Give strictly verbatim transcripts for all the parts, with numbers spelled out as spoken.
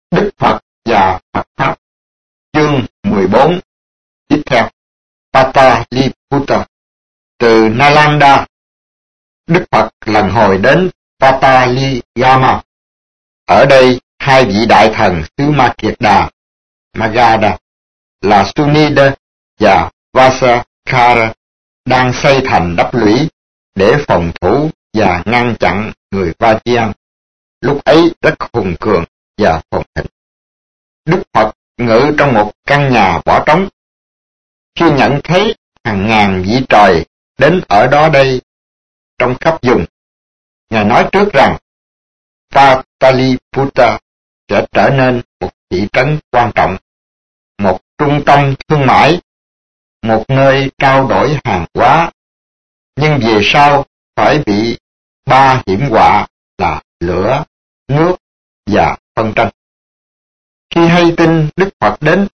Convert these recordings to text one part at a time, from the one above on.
Đức Phật và Phật Pháp. Chương mười bốn. Tiếp theo, Pataliputta. Từ Nalanda, Đức Phật lần hồi đến Pataligama. Ở đây, hai vị đại thần xứ Ma Kiệt Đà, Magadha, là Sunida và Vasakara, đang xây thành đắp lũy để phòng thủ và ngăn chặn người Vajian, lúc ấy rất hùng cường và phồn thịnh. Đức Phật ngự trong một căn nhà bỏ trống. Khi nhận thấy hàng ngàn vị trời đến ở đó đây trong khắp vùng, Ngài nói trước rằng Pataliputta sẽ trở nên một thị trấn quan trọng, một trung tâm thương mại, một nơi trao đổi hàng hóa, nhưng về sau phải bị ba hiểm họa là lửa, nước và phân tranh. Khi hay tin Đức Phật đến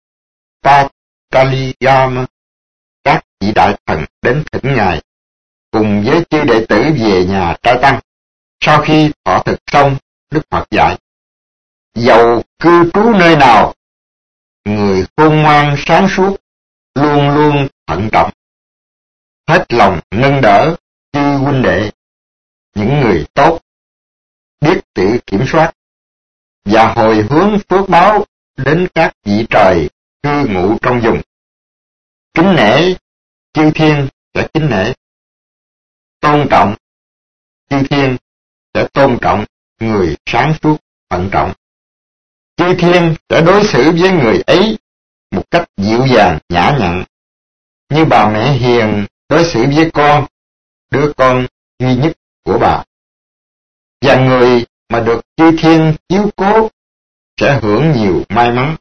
Pataligama, các vị đại thần đến thỉnh Ngài cùng với chư đệ tử về nhà trai tăng. Sau khi thọ thực xong, Đức Phật dạy: dầu cư trú nơi nào, người khôn ngoan sáng suốt luôn luôn thận trọng, hết lòng nâng đỡ chư huynh đệ, những người tốt, biết tự kiểm soát và hồi hướng phước báo đến các vị trời cư ngụ trong vùng. Kính nể chư thiên sẽ kính nể, tôn trọng chư thiên sẽ tôn trọng người sáng suốt thận trọng. Chư thiên sẽ đối xử với người ấy một cách dịu dàng nhã nhặn, như bà mẹ hiền đối xử với con, đứa con duy nhất của bà. Và người mà được chư thiên chiếu cố sẽ hưởng nhiều may mắn.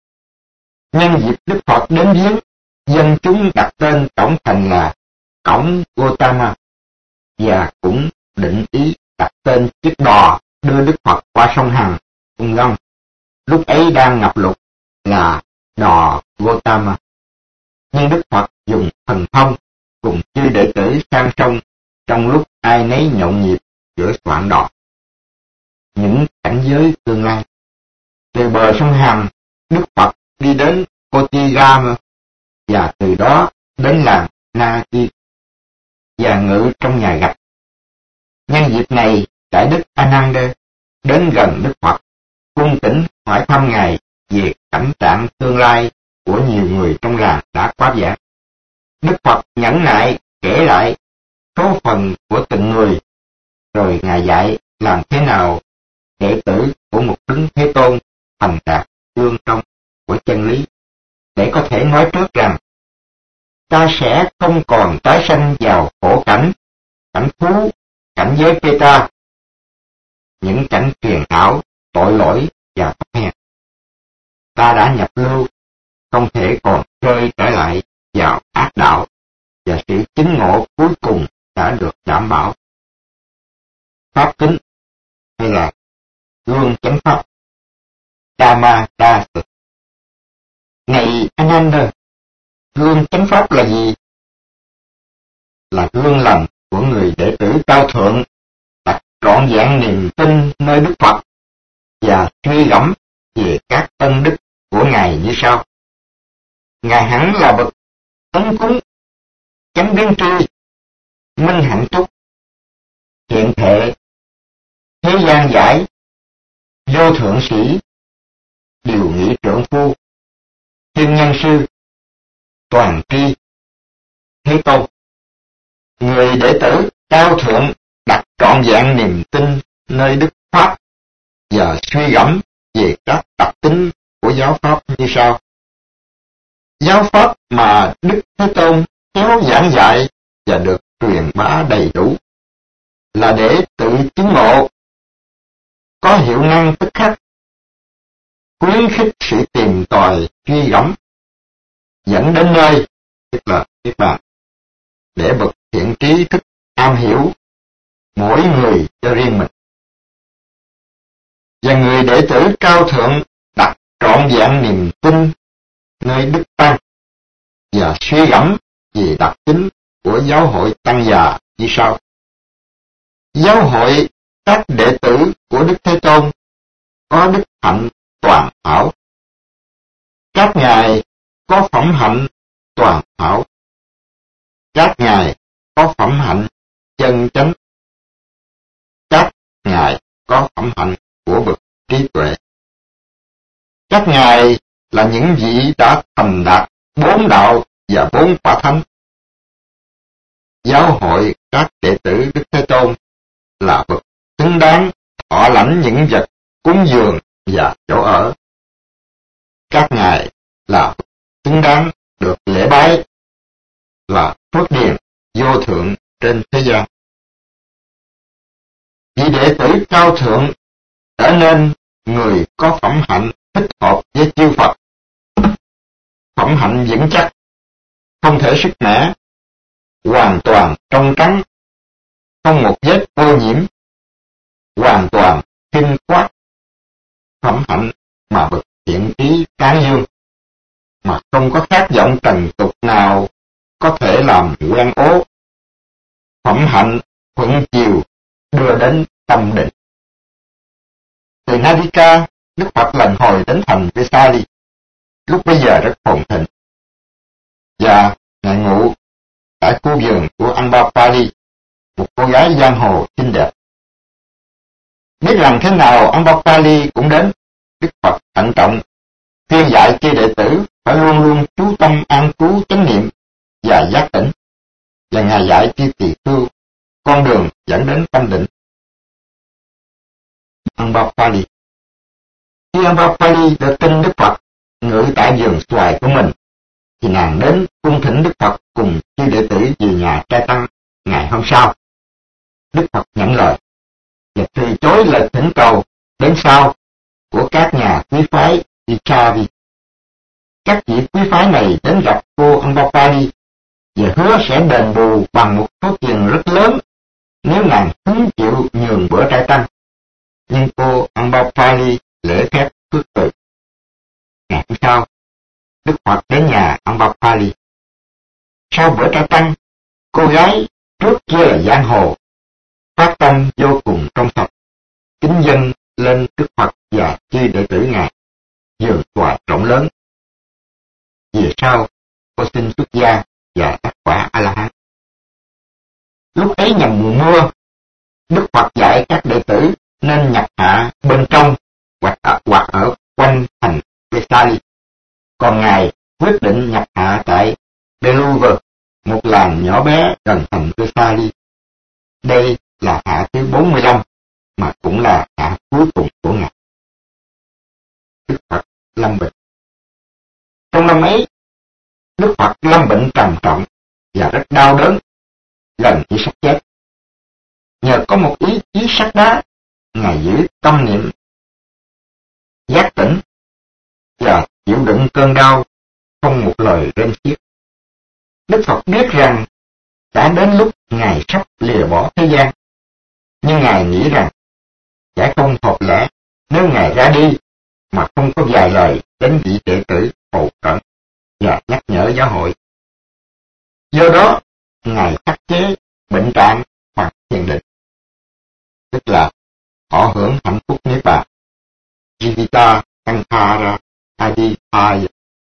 Nhân dịp Đức Phật đến viếng, dân chúng đặt tên cổng thành là cổng Gotama, và cũng định ý đặt tên chiếc đò đưa Đức Phật qua sông Hằng, sông Găng, lúc ấy đang ngập lụt, là đò Gotama. Nhưng Đức Phật dùng thần thông cùng chư đệ tử sang sông trong lúc ai nấy nhộn nhịp giữa soạn đò. Những cảnh giới tương lai. Từ bờ sông Hằng, Đức Phật đi đến Kotigama, và từ đó đến làng Naki, và ngự trong nhà gạch. Nhân dịp này, Đại Đức Ananda đến gần Đức Phật, cung kính hỏi thăm Ngài về cảnh trạng tương lai của nhiều người trong làng đã quá giảng. Đức Phật nhẫn nại kể lại số phần của từng người, rồi Ngài dạy làm thế nào đệ tử của một Đấng Thế Tôn thành đạt tương trong của chân lý, để có thể nói trước rằng ta sẽ không còn tái sanh vào khổ cảnh, cảnh phú, cảnh giới Keta, những cảnh phiền não, tội lỗi và thấp hèn. Ta đã nhập lưu, không thể còn rơi trở lại vào ác đạo, và sự chứng ngộ cuối cùng đã được đảm bảo. Pháp tính, hay là gương chánh pháp, Dhamma Dasa. Này Ananda, gương chánh pháp là gì? Là gương lành của người đệ tử cao thượng, đặt trọn vẹn niềm tin nơi Đức Phật, và suy gẫm về các ân đức của Ngài như sau. Ngài hẳn là bậc tấn cúng, chánh biến tri, minh hạnh túc, thiện thệ, thế gian giải, vô thượng sĩ, điều nghị trượng phu, thiên nhân sư, toàn tri, Thế Tôn. Người đệ tử cao thượng đặt trọn vẹn niềm tin nơi Đức Pháp và suy gẫm về các đặc tính của giáo Pháp như sau. Giáo Pháp mà Đức Thế Tôn khéo giảng dạy và được truyền bá đầy đủ là để tự chứng ngộ, có hiệu năng tức khắc, khuyến khích sự tìm tòi suy gẫm, dẫn đến nơi, tức là Niết Bàn, để bậc thiện trí thức am hiểu mỗi người cho riêng mình. Và người đệ tử cao thượng đặt trọn vẹn niềm tin nơi Đức Tăng và suy gẫm về đặc tính của giáo hội Tăng già như sau. Giáo hội các đệ tử của Đức Thế Tôn có đức hạnh toàn có phẩm hạnh toàn hảo. Các ngài có phẩm hạnh chân chánh. Các ngài có phẩm hạnh của bậc trí tuệ. Các ngài là những vị đã thành đạt bốn đạo và bốn quả thánh. Giáo hội các đệ tử Đức Thế Tôn là bậc xứng đáng thọ lãnh những vật cúng dường và chỗ ở. Các ngài là bậc xứng đáng được lễ bái, là phước điền vô thượng trên thế gian. Vị đệ tử cao thượng trở nên người có phẩm hạnh thích hợp với chư Phật. Phẩm hạnh vững chắc, không thể sức mẻ, hoàn toàn trong trắng, không một vết ô nhiễm, hoàn toàn tinh khoát. Phẩm hạnh mà bậc thiện trí tán dương, mà không có khát vọng trần tục nào có thể làm quen ố. Phẩm hạnh thuận chiều đưa đến tâm định. Từ Narika, Đức Phật lần hồi đến thành Vesali, lúc bấy giờ rất phồn thịnh, và ngài ngụ tại khu vườn của Ambapali, một cô gái giang hồ xinh đẹp. Biết rằng thế nào Ambapali cũng đến, Đức Phật thận trọng khuyên dạy chư đệ tử phải luôn luôn chú tâm an trú chánh niệm và giác tỉnh, và ngài dạy chư tỳ khưu con đường dẫn đến tâm định. Ambapali. Khi Ambapali được tin Đức Phật ngự tại vườn xoài của mình, thì nàng đến cung thỉnh Đức Phật cùng chư đệ tử về nhà trai tăng ngày hôm sau. Đức Phật nhận lời và từ chối lời thỉnh cầu đến sau của các nhà quý phái Vichavi. Các vị quý phái này đến gặp cô Ambapali và hứa sẽ đền bù bằng một số tiền rất lớn nếu nàng hứng chịu nhường bữa trai tăng. Nhưng cô Ambapali lễ phép khước từ. Ngày hôm sau, Đức Phật đến nhà Ambapali. Sau bữa trai tăng, cô gái trước kia là giang hồ, phát tâm vô cùng trong sạch, kính dâng lên Đức Phật và chư đệ tử ngài, vườn xoài rộng lớn. Về sau, cô xin xuất gia và đắc quả A-la-hán. Lúc ấy nhằm mùa mưa, Đức Phật dạy các đệ tử nên nhập hạ bên trong hoặc ở, hoặc ở quanh thành Vesali. Còn ngài quyết định nhập hạ tại Beluver, một làng nhỏ bé gần thành Vesali. Đây là hạ thứ bốn mươi lăm, mà cũng là hạ cuối cùng của ngài. Đức Phật lâm bệnh. Trong năm ấy, Đức Phật lâm bệnh trầm trọng và rất đau đớn, gần như sắp chết. Nhờ có một ý chí sắt đá, ngài giữ tâm niệm giác tỉnh và chịu đựng cơn đau, không một lời rên xiết. Đức Phật biết rằng đã đến lúc ngài sắp lìa bỏ thế gian, nhưng ngài nghĩ rằng sẽ không hợp lẽ nếu ngài ra đi mà không có vài lời đến vị đệ tử hậu cận và nhắc nhở giáo hội. Do đó, ngài khắc chế bệnh trạng bằng thiền định, tức là họ hưởng hạnh phúc niết bàn. Jivita Sankhara Adipaya.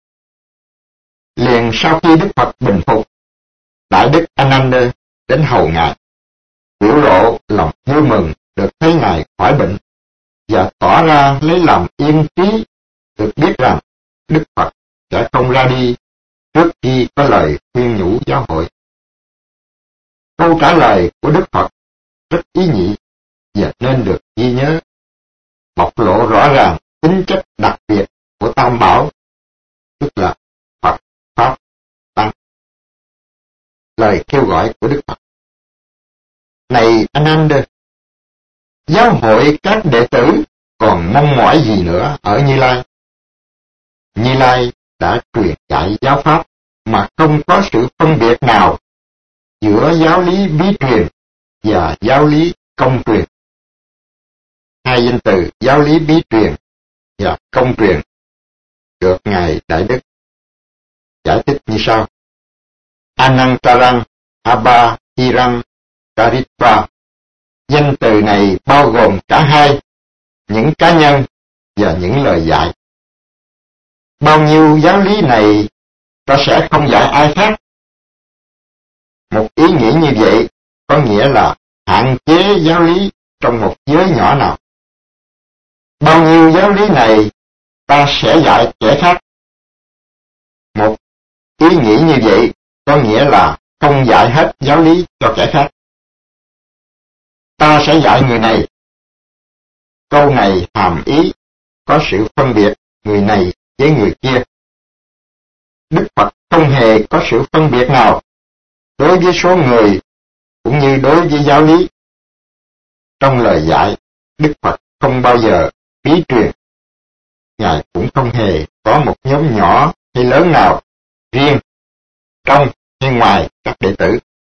Liền sau khi Đức Phật bình phục, Đại Đức Ananda đến hầu ngài, biểu lộ lòng vui mừng được thấy ngài khỏi bệnh và tỏ ra lấy làm yên trí được biết rằng Đức Phật sẽ không ra đi trước khi có lời khuyên nhủ giáo hội. Câu trả lời của Đức Phật rất ý nhị và nên được ghi nhớ, bộc lộ rõ ràng tính chất đặc biệt của Tam Bảo, tức là Phật, Pháp, Tăng. Lời kêu gọi của Đức Phật: Này Ananda, giáo hội các đệ tử còn mong mỏi gì nữa ở Như Lai? Như Lai đã truyền dạy giáo pháp mà không có sự phân biệt nào giữa giáo lý bí truyền và giáo lý công truyền. Hai danh từ giáo lý bí truyền và công truyền được Ngài Đại Đức giải thích như sau: Anantarang Abhahirang Karitva. Danh từ này bao gồm cả hai, những cá nhân và những lời dạy. Bao nhiêu giáo lý này ta sẽ không dạy ai khác. Một ý nghĩ như vậy có nghĩa là hạn chế giáo lý trong một giới nhỏ nào. Bao nhiêu giáo lý này ta sẽ dạy kẻ khác. Một ý nghĩ như vậy có nghĩa là không dạy hết giáo lý cho kẻ khác. Ta sẽ dạy người này. Câu này hàm ý có sự phân biệt người này với người kia. Đức Phật không hề có sự phân biệt nào đối với số người cũng như đối với giáo lý. Trong lời dạy, Đức Phật không bao giờ bí truyền. Ngài cũng không hề có một nhóm nhỏ hay lớn nào riêng, trong hay ngoài các đệ tử.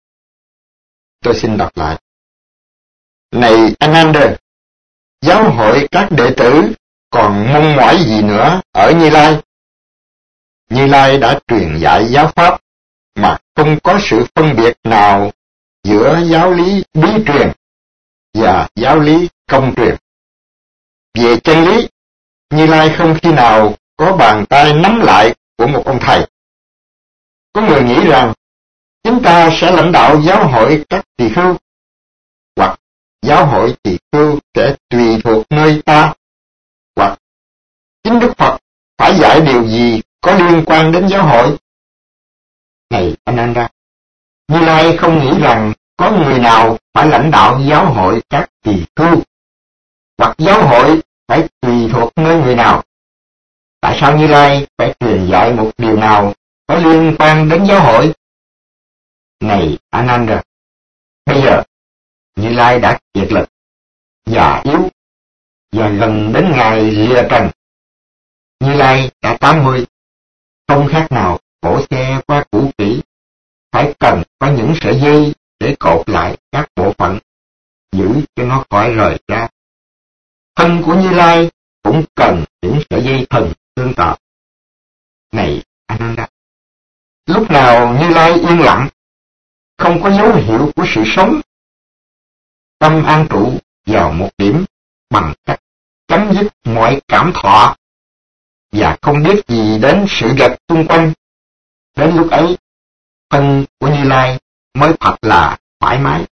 Tôi xin đọc lại. Này Ananda, giáo hội các đệ tử còn mong mỏi gì nữa ở Như Lai? Như Lai đã truyền dạy giáo pháp mà không có sự phân biệt nào giữa giáo lý bí truyền và giáo lý công truyền. Về chân lý, Như Lai không khi nào có bàn tay nắm lại của một ông thầy. Có người nghĩ rằng chúng ta sẽ lãnh đạo giáo hội các tỳ khưu, hoặc giáo hội tỳ khưu sẽ tùy thuộc nơi ta, hoặc chính Đức Phật phải dạy điều gì có liên quan đến giáo hội. Này Ananda, Như Lai không nghĩ rằng có người nào phải lãnh đạo giáo hội các tỳ khưu, hoặc giáo hội phải tùy thuộc nơi người nào. Tại sao Như Lai phải truyền dạy một điều nào có liên quan đến giáo hội? Này Ananda, bây giờ Như Lai đã kiệt lực, già yếu, và gần đến ngày lìa trần. Như Lai đã tám mươi, không khác nào cỗ xe qua cũ kỹ, phải cần có những sợi dây để cột lại các bộ phận, giữ cho nó khỏi rời ra. Thân của Như Lai cũng cần những sợi dây thần tương tự. Này Ananda, lúc nào Như Lai yên lặng, không có dấu hiệu của sự sống, tâm an trụ vào một điểm bằng cách chấm dứt mọi cảm thọ và không biết gì đến sự vật xung quanh, đến lúc ấy thân của Như Lai mới thật là thoải mái.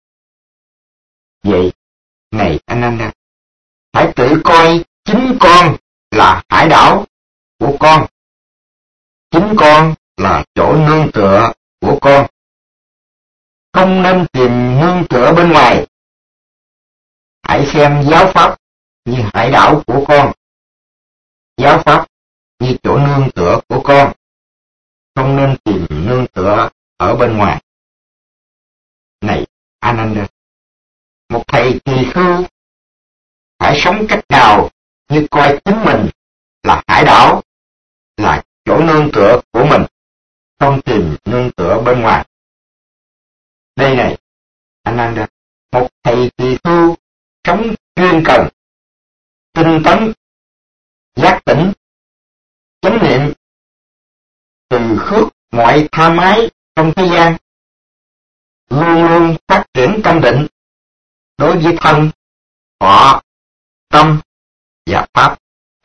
Vậy, này Ananda, hãy tự coi chính con là hải đảo của con. Chính con là chỗ nương tựa của con. Không nên tìm nương tựa bên ngoài. Hãy xem giáo pháp như hải đảo của con, giáo pháp như chỗ nương tựa của con. Không nên tìm nương tựa ở bên ngoài. Này Ananda, một thầy tỳ khưu phải sống cách nào như coi chính mình là hải đảo, là chỗ nương tựa của mình, không tìm nương tựa bên ngoài. Đây này Ananda, một thầy tỳ khưu sống chuyên cần, tinh tấn, giác tỉnh, chánh niệm, từ khước mọi tha mái trong thế gian, luôn luôn phát triển tâm định đối với thân, thọ, tâm và pháp.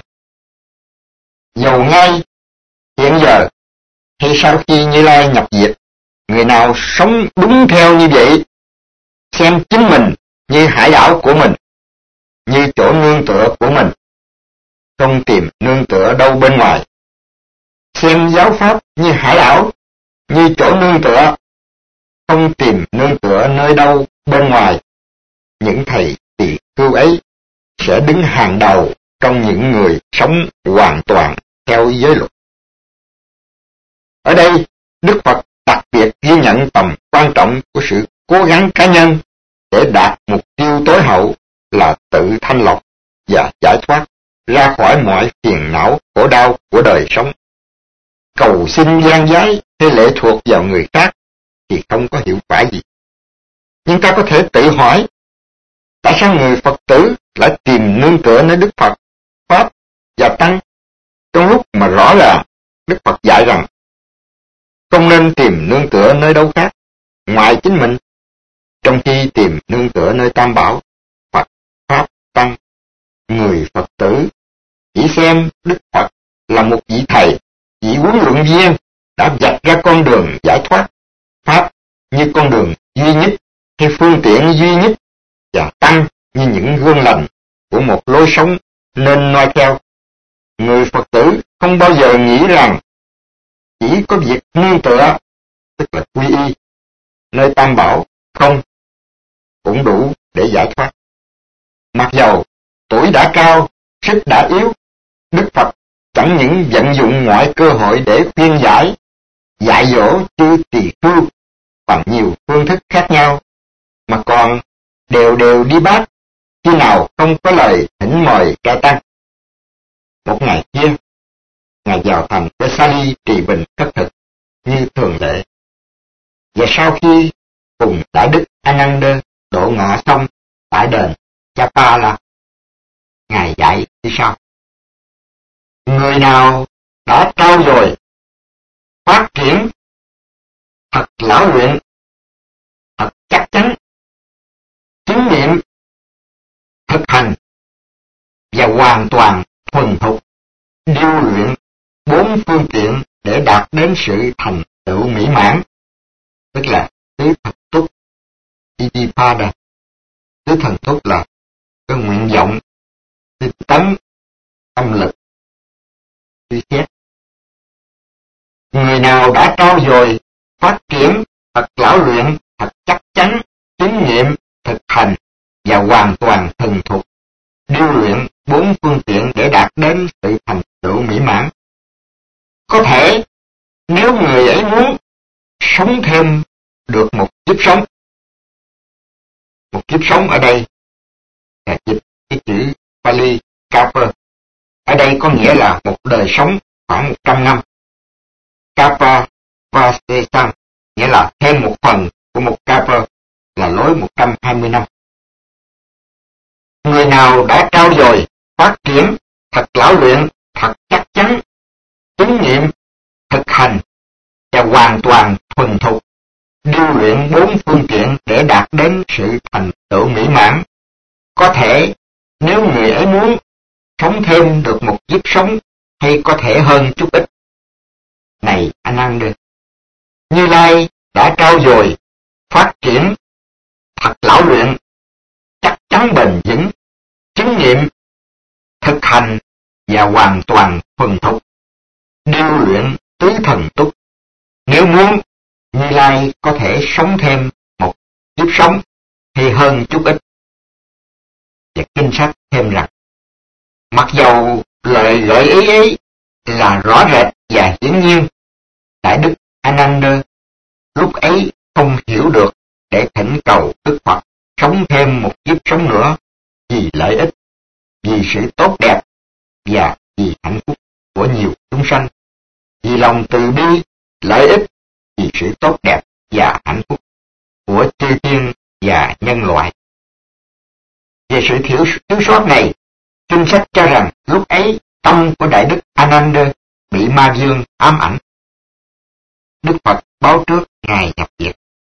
Dầu ngay hiện giờ hay sau khi Như Lai nhập diệt, người nào sống đúng theo như vậy, xem chính mình như hải đảo của mình, như chỗ nương tựa của mình, không tìm nương tựa đâu bên ngoài. Xem giáo pháp như hải đảo, như chỗ nương tựa, không tìm nương tựa nơi đâu bên ngoài. Những thầy tỳ khưu ấy sẽ đứng hàng đầu trong những người sống hoàn toàn theo giới luật. Ở đây, Đức Phật đặc biệt ghi nhận tầm quan trọng của sự cố gắng cá nhân để đạt mục tiêu tối hậu là tự thanh lọc và giải thoát ra khỏi mọi phiền não khổ đau của đời sống. Cầu xin gian dái hay lệ thuộc vào người khác thì không có hiệu quả gì. Nhưng ta có thể tự hỏi, tại sao người Phật tử lại tìm nương tựa nơi Đức Phật, Pháp và Tăng, trong lúc mà rõ ràng Đức Phật dạy rằng không nên tìm nương tựa nơi đâu khác ngoài chính mình, trong khi tìm nương tựa nơi Tam Bảo, Phật, Pháp, Tăng. Người Phật tử chỉ xem Đức Phật là một vị thầy, vị huấn luyện viên đã vạch ra con đường giải thoát, Pháp như con đường duy nhất hay phương tiện duy nhất, và Tăng như những gương lành của một lối sống nên noi theo. Người Phật tử không bao giờ nghĩ rằng chỉ có việc nương tựa, tức là quy y, nơi Tam Bảo không cũng đủ để giải thoát. Mặc dầu tuổi đã cao, sức đã yếu, Đức Phật chẳng những vận dụng mọi cơ hội để khuyên giải, dạy dỗ chư tỳ khưu bằng nhiều phương thức khác nhau, mà còn đều đều đi bát khi nào không có lời thỉnh mời trai tăng. Một ngày kia, Ngài vào thành Vesali trì bình khất thực như thường lệ. Và sau khi cùng Đại Đức Ananda độ ngọ xong tại đền Chapala, Ngài dạy như sau: người nào đã trau dồi, phát triển, thật lão luyện, thật chắc chắn, chứng nghiệm, thực hành và hoàn toàn thuần thục điêu luyện bốn phương tiện để đạt đến sự thành tựu mỹ mãn, tức là tứ thật túc, Iddhipada. Tứ thần túc là cái nguyện vọng, tinh tấn, tâm lực, suy xét. Người nào đã trau dồi, phát triển, thật lão luyện, thật chắc chắn, chứng nghiệm, thực hành và hoàn toàn thuần thục điêu luyện bốn phương tiện để đạt đến sự thành tựu mỹ mãn, có thể nếu người ấy muốn sống thêm được một kiếp sống. Một kiếp sống ở đây là dịch cái chữ Pali Kapa. Ở đây có nghĩa là một đời sống khoảng một trăm năm. Kapa Vasesam nghĩa là thêm một phần của một Kapa, là lối một trăm hai mươi năm. Người nào đã trau dồi, phát triển, thật lão luyện, thật chắc chắn, chứng nghiệm, thực hành và hoàn toàn thuần thục điêu luyện bốn phương tiện để đạt đến sự thành tựu mỹ mãn, có thể nếu người ấy muốn sống thêm được một kiếp sống hay có thể hơn chút ít. Này Ananda, Như Lai đã trau dồi, phát triển, thật lão luyện, chắc chắn bền vững, chứng nghiệm, thực hành và hoàn toàn thuần thục điêu luyện tứ thần túc. Nếu muốn, Như Lai có thể sống thêm một kiếp sống hay hơn chút ít. Và kinh sách thêm rằng, mặc dầu lời gợi ý ấy là rõ rệt và hiển nhiên, Đại Đức Ananda lúc ấy không hiểu được để thỉnh cầu Đức Phật sống thêm một kiếp sống nữa vì lợi ích, vì sự tốt đẹp và vì hạnh phúc của nhiều chúng sanh, vì lòng từ bi, lợi ích, vì sự tốt đẹp và hạnh phúc của chư thiên và nhân loại. Về sự thiếu, thiếu sót này, kinh sách cho rằng lúc ấy tâm của Đại Đức Ananda bị ma dương ám ảnh. Đức Phật báo trước Ngài nhập diệt.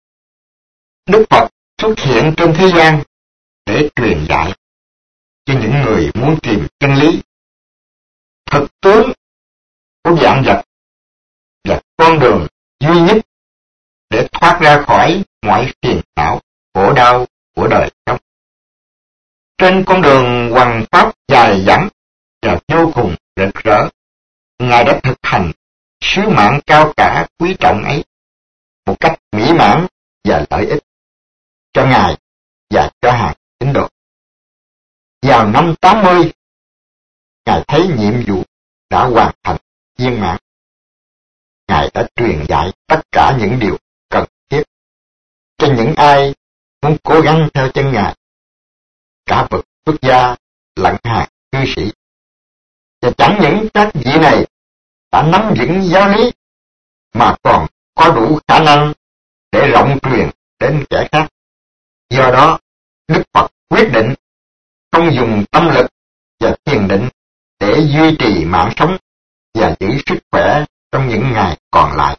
Đức Phật xuất hiện trên thế gian để truyền dạy cho những người muốn tìm chân lý, thực tướng của vạn vật và con đường duy nhất để thoát ra khỏi mọi phiền não, khổ đau của đời sống. Trên con đường hoằng pháp dài dẳng và vô cùng rực rỡ, Ngài đã thực hành sứ mạng cao cả quý trọng ấy một cách mỹ mãn và lợi ích cho Ngài và cho hàng tín đồ. Vào năm tám mươi, Ngài thấy nhiệm vụ đã hoàn thành viên mãn. Ngài đã truyền dạy tất cả những điều cần thiết cho những ai muốn cố gắng theo chân Ngài, cả bậc xuất gia lẫn hàng cư sĩ. Và chẳng những các vị này đã nắm vững giáo lý, mà còn có đủ khả năng để rộng truyền đến kẻ khác. Do đó, Đức Phật quyết định không dùng tâm lực và thiền định để duy trì mạng sống và giữ sức khỏe trong những ngày còn lại.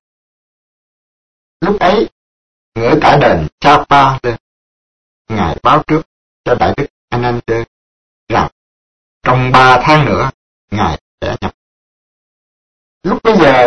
Lúc ấy, ngự tại đền Chapa, Ngài báo trước cho Đại Đức Ananda rằng trong ba tháng nữa Ngài sẽ nhập. Lúc bây giờ,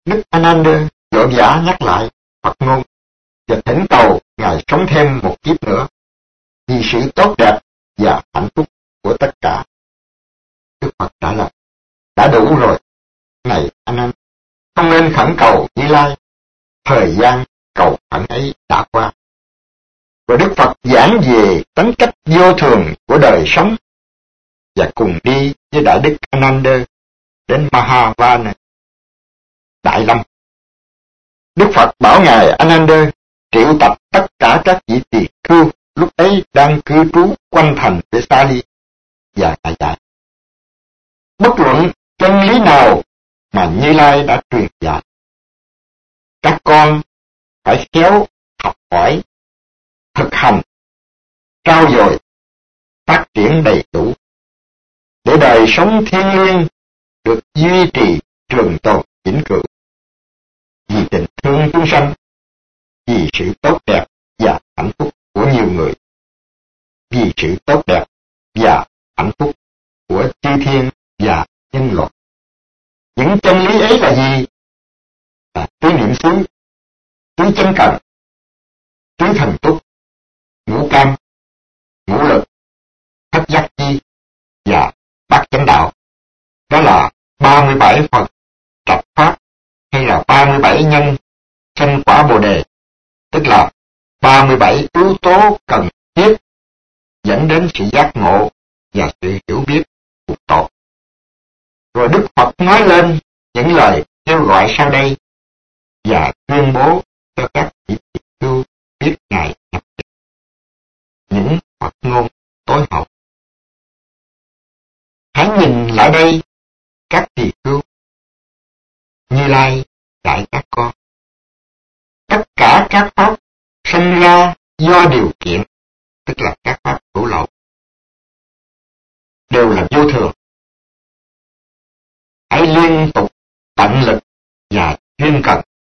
Đức Ananda vội vã nhắc lại Phật ngôn và thỉnh cầu Ngài sống thêm một kiếp nữa vì sự tốt đẹp và hạnh phúc của tất cả. Đức Phật trả lời, đã đủ rồi, này Ananda, không nên khẩn cầu Như Lai, thời gian cầu khẩn ấy đã qua. Rồi Đức Phật giảng về tính cách vô thường của đời sống và cùng đi với Đại Đức Ananda đến Mahavana, Đại Lâm. Đức Phật bảo Ngài Ananda triệu tập tất cả các vị tỳ khưu lúc ấy đang cư trú quanh thành Vesali và Ngài dạy. Bất luận chân lý nào mà Như Lai đã truyền dạy, các con phải khéo học hỏi, thực hành, trau dồi, phát triển đầy đủ, để đời sống thiêng liêng được duy trì trường tồn vĩnh cửu. Vì tình thương chúng sanh, vì sự tốt đẹp và hạnh phúc của nhiều người, vì sự tốt đẹp và hạnh phúc của chư thiên và nhân loại. Những chân lý ấy là gì? Là tứ niệm xứ, tứ chân cần, tứ thần túc, ngũ cam, ngũ lực, thất giác chi và bát chánh đạo. Đó là ba mươi bảy Phật trạch pháp, hay là ba mươi bảy nhân sanh quả Bồ Đề, tức là ba mươi bảy yếu tố cần thiết dẫn đến sự giác ngộ và sự hiểu biết cuộc tội. Rồi Đức Phật nói lên những lời kêu gọi sau đây và tuyên bố cho các vị tỳ khưu biết Ngài nhập định. Những Phật ngôn tối hậu. Hãy nhìn lại đây, các tỳ khưu. Như Lai dạy các con, tất cả các pháp sinh ra do điều kiện, tức là các pháp hữu lậu, đều là vô thường. Hãy liên tục tận lực và chuyên cần.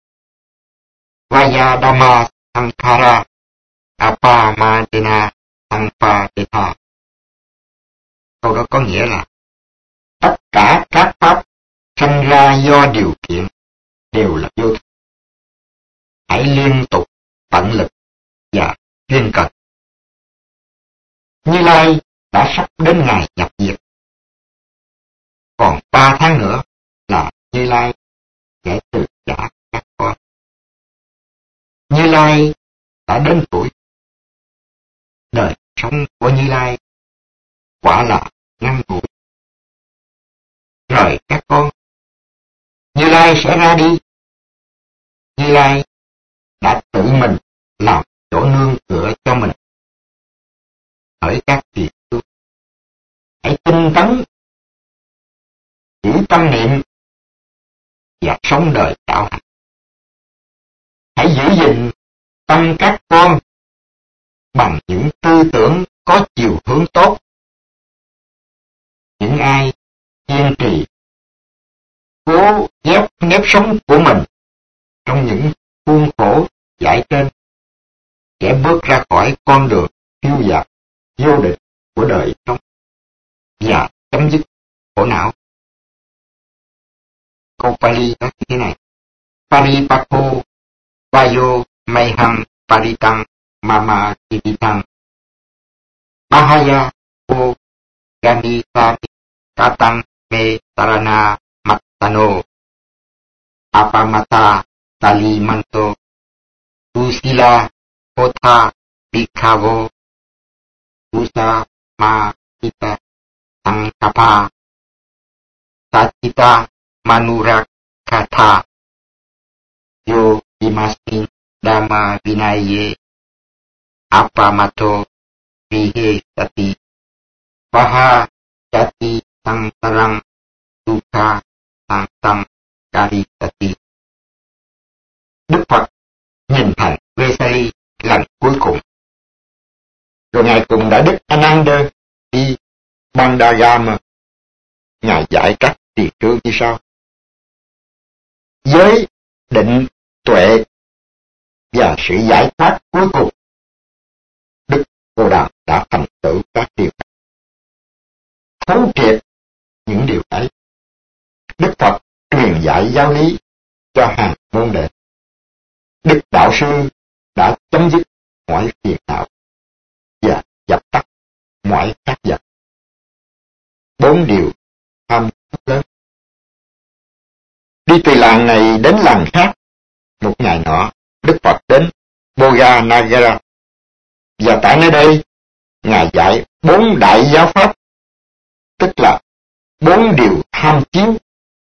Vayadama Sankara Apamadena Sampadetha. Câu đó có nghĩa là tất cả các pháp sinh ra do điều kiện đều là vô thường. Hãy liên tục tận lực và chuyên cần. Như Lai đã sắp đến ngày nhập diệt. Còn ba tháng nữa là Như Lai sẽ từ trả các con. Như Lai đã đến tuổi. Đời sống của Như Lai quả là ngắn ngủi. Rời các con, Như Lai sẽ ra đi. Như Lai đã tự mình làm chỗ nương tựa cho mình. Hỡi các tỳ khưu, hãy tinh tấn, giữ tâm niệm và sống đời đạo hạnh. Hãy giữ gìn tâm các con bằng những tư tưởng có chiều hướng tốt. Những ai kiên trì cố ép nếp sống của mình trong những khuôn khổ giải trên sẽ bước ra khỏi con đường phiêu dạt vô địch của đời sống và chấm dứt khổ não. Câu Pali nói như thế này: Paripako Vayo Mayham Paritang Mama Kivitang Mahaya O Gani Sami Katang Me Tarana Mattano Apamata Talimanto Usila Kotha Bhikkavo Usa Ma Kita Sankapa Satita Manurakatha Yo Imasin Dhamma Vinaye Apamato Vihe Sati Vaha Jati Sangsarang Sukha Sangsang Karisati. Đức Phật nhìn thành Vesali lần cuối cùng. Rồi Ngài cùng Đại Đức Ananda đi Bandagama. Ngài dạy các tỳ khưu như sau: giới, định, tuệ và sự giải thoát cuối cùng, Đức Bồ Đà đã thành tựu các điều này. Thấu triệt những điều ấy, Đức Phật truyền dạy giáo lý cho hàng môn đệ. Đức Đạo Sư đã chấm dứt mọi phiền não và dập tắt mọi khát vọng. Bốn điều tham lớn. Đi từ làng này đến làng khác. Một ngày nọ, Đức Phật đến Boga Nagara, và tại nơi đây, Ngài dạy bốn đại giáo pháp, tức là bốn điều tham chiếu,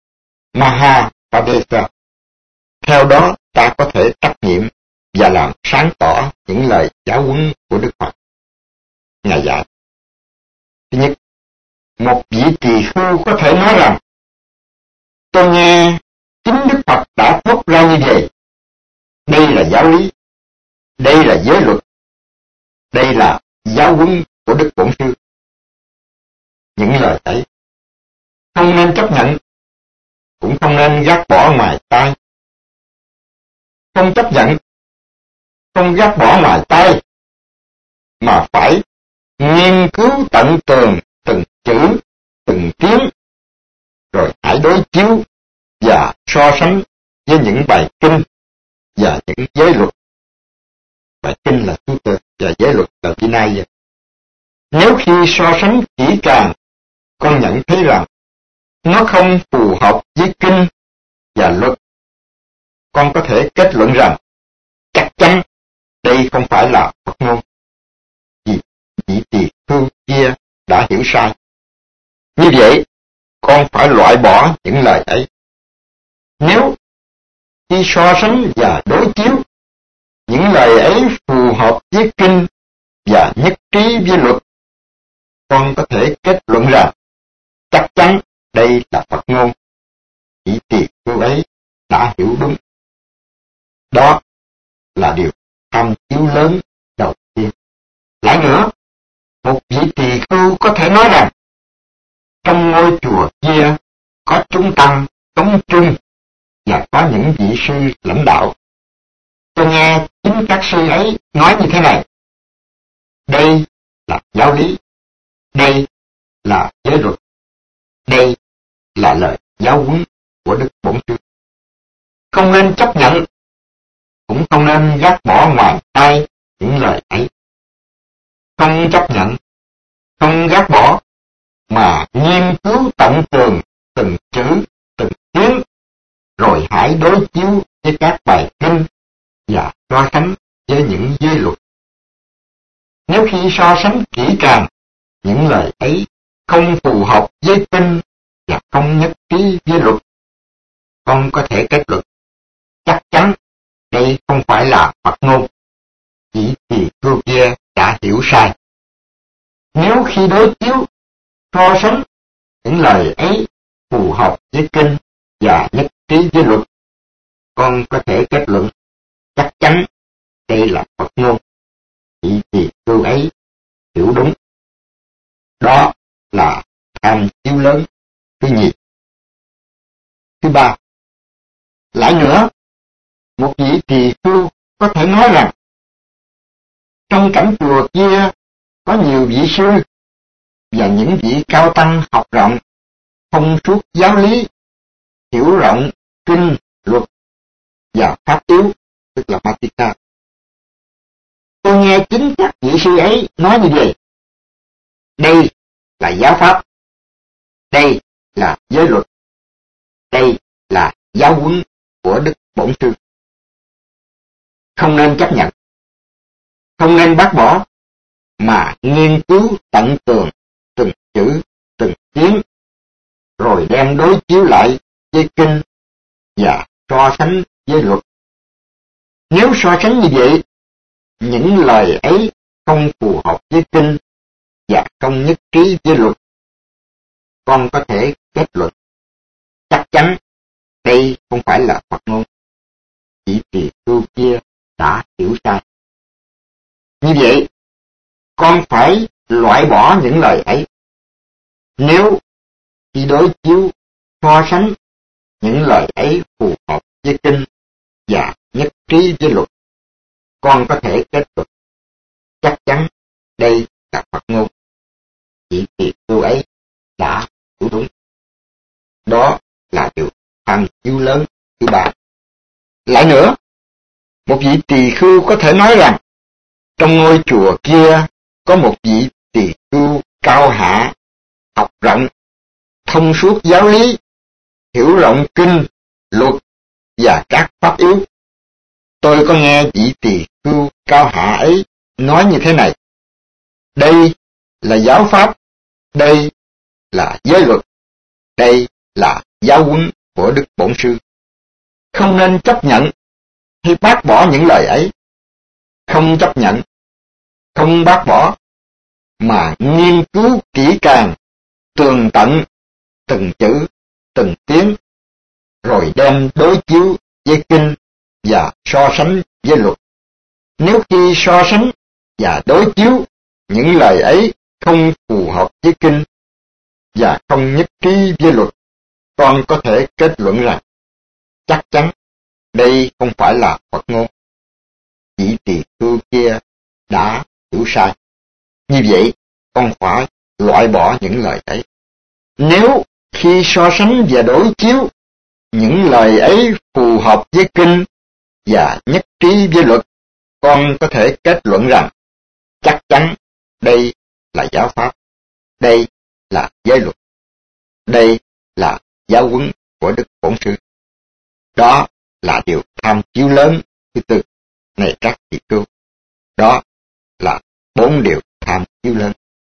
Mahapadesa. Theo đó, ta có thể trách nhiệm và làm sáng tỏ những lời giáo huấn của Đức Phật. Ngài dạy: thứ nhất, một vị tỳ khưu có thể nói rằng, tôi nghe chính Đức Phật đã thốt ra như vậy. Đây là giáo lý, đây là giới luật, đây là giáo huấn của Đức Bổn Sư. Những lời ấy không nên chấp nhận, cũng không nên gác bỏ ngoài tai. Không chấp nhận, không gác bỏ ngoài tai, mà phải nghiên cứu tận tường từng chữ, từng tiếng, rồi hãy đối chiếu và so sánh với những bài kinh và những giới luật. Bài kinh là thứ tự và giới luật là Vinaya. Nếu khi so sánh kỹ càng, con nhận thấy rằng nó không phù hợp với kinh và luật, con có thể kết luận rằng chắc chắn đây không phải là Phật ngôn, vì vị tỳ khưu kia đã hiểu sai. Như vậy, con phải loại bỏ những lời ấy. Nếu khi so sánh và đối chiếu, những lời ấy phù hợp với kinh và nhất trí với luật, con có thể kết luận rằng chắc chắn đây là Phật ngôn. Vị tỳ khưu ấy đã hiểu đúng. Đó là điều tham chiếu lớn đầu tiên. Lại nữa, một vị tỳ khưu có thể nói rằng trong ngôi chùa kia có chúng tăng sống chung và có những vị sư lãnh đạo. Tôi nghe chính các sư ấy nói như thế này: đây là giáo lý, đây là giới luật, đây là lời giáo huấn của Đức Bổn Sư. Không nên chấp nhận, cũng không nên gác bỏ ngoài tai những lời ấy. Không chấp nhận, không gác bỏ, mà nghiên cứu tận tường từng chữ, từng tiếng, rồi hãy đối chiếu với các bài kinh và so sánh với những giới luật. Nếu khi so sánh kỹ càng, những lời ấy không phù hợp với kinh và không nhất trí với luật, con có thể kết luận chắc chắn đây không phải là Phật ngôn. Vị tỳ khưu kia đã hiểu sai. Nếu khi đối chiếu, so sánh, những lời ấy phù hợp với kinh và nhất trí với luật, con có thể kết luận chắc chắn đây là Phật ngôn. Vị tỳ khưu ấy hiểu đúng. Đó là tham chiếu lớn thứ nhì. Thứ ba, lại nữa, một vị tỳ khưu có thể nói rằng trong cảnh chùa kia có nhiều vị sư và những vị cao tăng học rộng, thông suốt giáo lý, hiểu rộng kinh, luật và pháp yếu, tức là Matika. Tôi nghe chính các vị sư ấy nói như vậy. Đây là giáo pháp, đây là giới luật, đây là giáo huấn của Đức Bổn Sư. Không nên chấp nhận, không nên bác bỏ, mà nghiên cứu tận tường từng chữ, từng tiếng, rồi đem đối chiếu lại với kinh và so sánh với luật. Nếu so sánh như vậy, những lời ấy không phù hợp với kinh và không nhất trí với luật, con có thể kết luận chắc chắn đây không phải là Phật ngôn. Vị tỳ khưu kia đã hiểu sai. Như vậy, con phải loại bỏ những lời ấy. Nếu khi đối chiếu, so sánh, những lời ấy phù hợp với kinh và nhất trí với luật, con có thể kết luận chắc chắn đây là Phật ngôn. Vị tỳ khưu ấy đã hiểu đúng. Đó là điều tham chiếu lớn thứ ba. Lại nữa, một vị tỳ khưu có thể nói rằng, trong ngôi chùa kia có một vị tỳ khưu cao hạ, học rộng, thông suốt giáo lý, hiểu rộng kinh, luật và các pháp yếu. Tôi có nghe vị tỳ khưu cao hạ ấy nói như thế này: đây là giáo pháp, đây là giới luật, đây là giáo huấn của Đức Bổn Sư. Không nên chấp nhận hay bác bỏ những lời ấy. Không chấp nhận, không bác bỏ, mà nghiên cứu kỹ càng, tường tận, từng chữ, từng tiếng, rồi đem đối chiếu với kinh và so sánh với luật. Nếu khi so sánh và đối chiếu, những lời ấy không phù hợp với kinh và không nhất trí với luật, con có thể kết luận rằng chắc chắn đây không phải là Phật ngôn. Vị tỳ khưu kia đã hiểu sai. Như vậy, con phải loại bỏ những lời ấy. Nếu khi so sánh và đối chiếu, những lời ấy phù hợp với kinh và nhất trí với luật, con có thể kết luận rằng chắc chắn đây là giáo pháp, đây là giới luật, đây là giáo huấn của Đức Bổn Sư. Đó là điều tham chiếu lớn thứ tư. Này các tỳ khưu, đó là bốn điều tham chiếu lớn.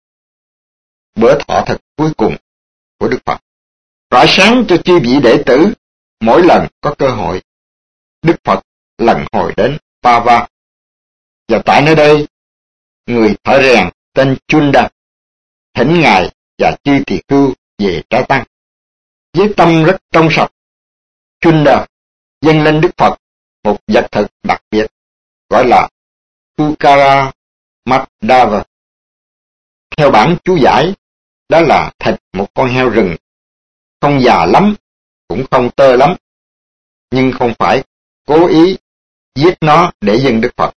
Bữa thọ thật cuối cùng của Đức Phật rọi sáng cho chư vị đệ tử. Mỗi lần có cơ hội, Đức Phật lần hồi đến Pava, và tại nơi đây, người thợ rèn tên Chunda thỉnh ngài và chư tỳ khưu về trái tăng. Với tâm rất trong sạch, Chunda dâng lên Đức Phật một vật thực đặc biệt gọi là Tukara Madhava. Theo bản chú giải, đó là thịt một con heo rừng, không già lắm, cũng không tơ lắm, nhưng không phải cố ý giết nó để dâng Đức Phật.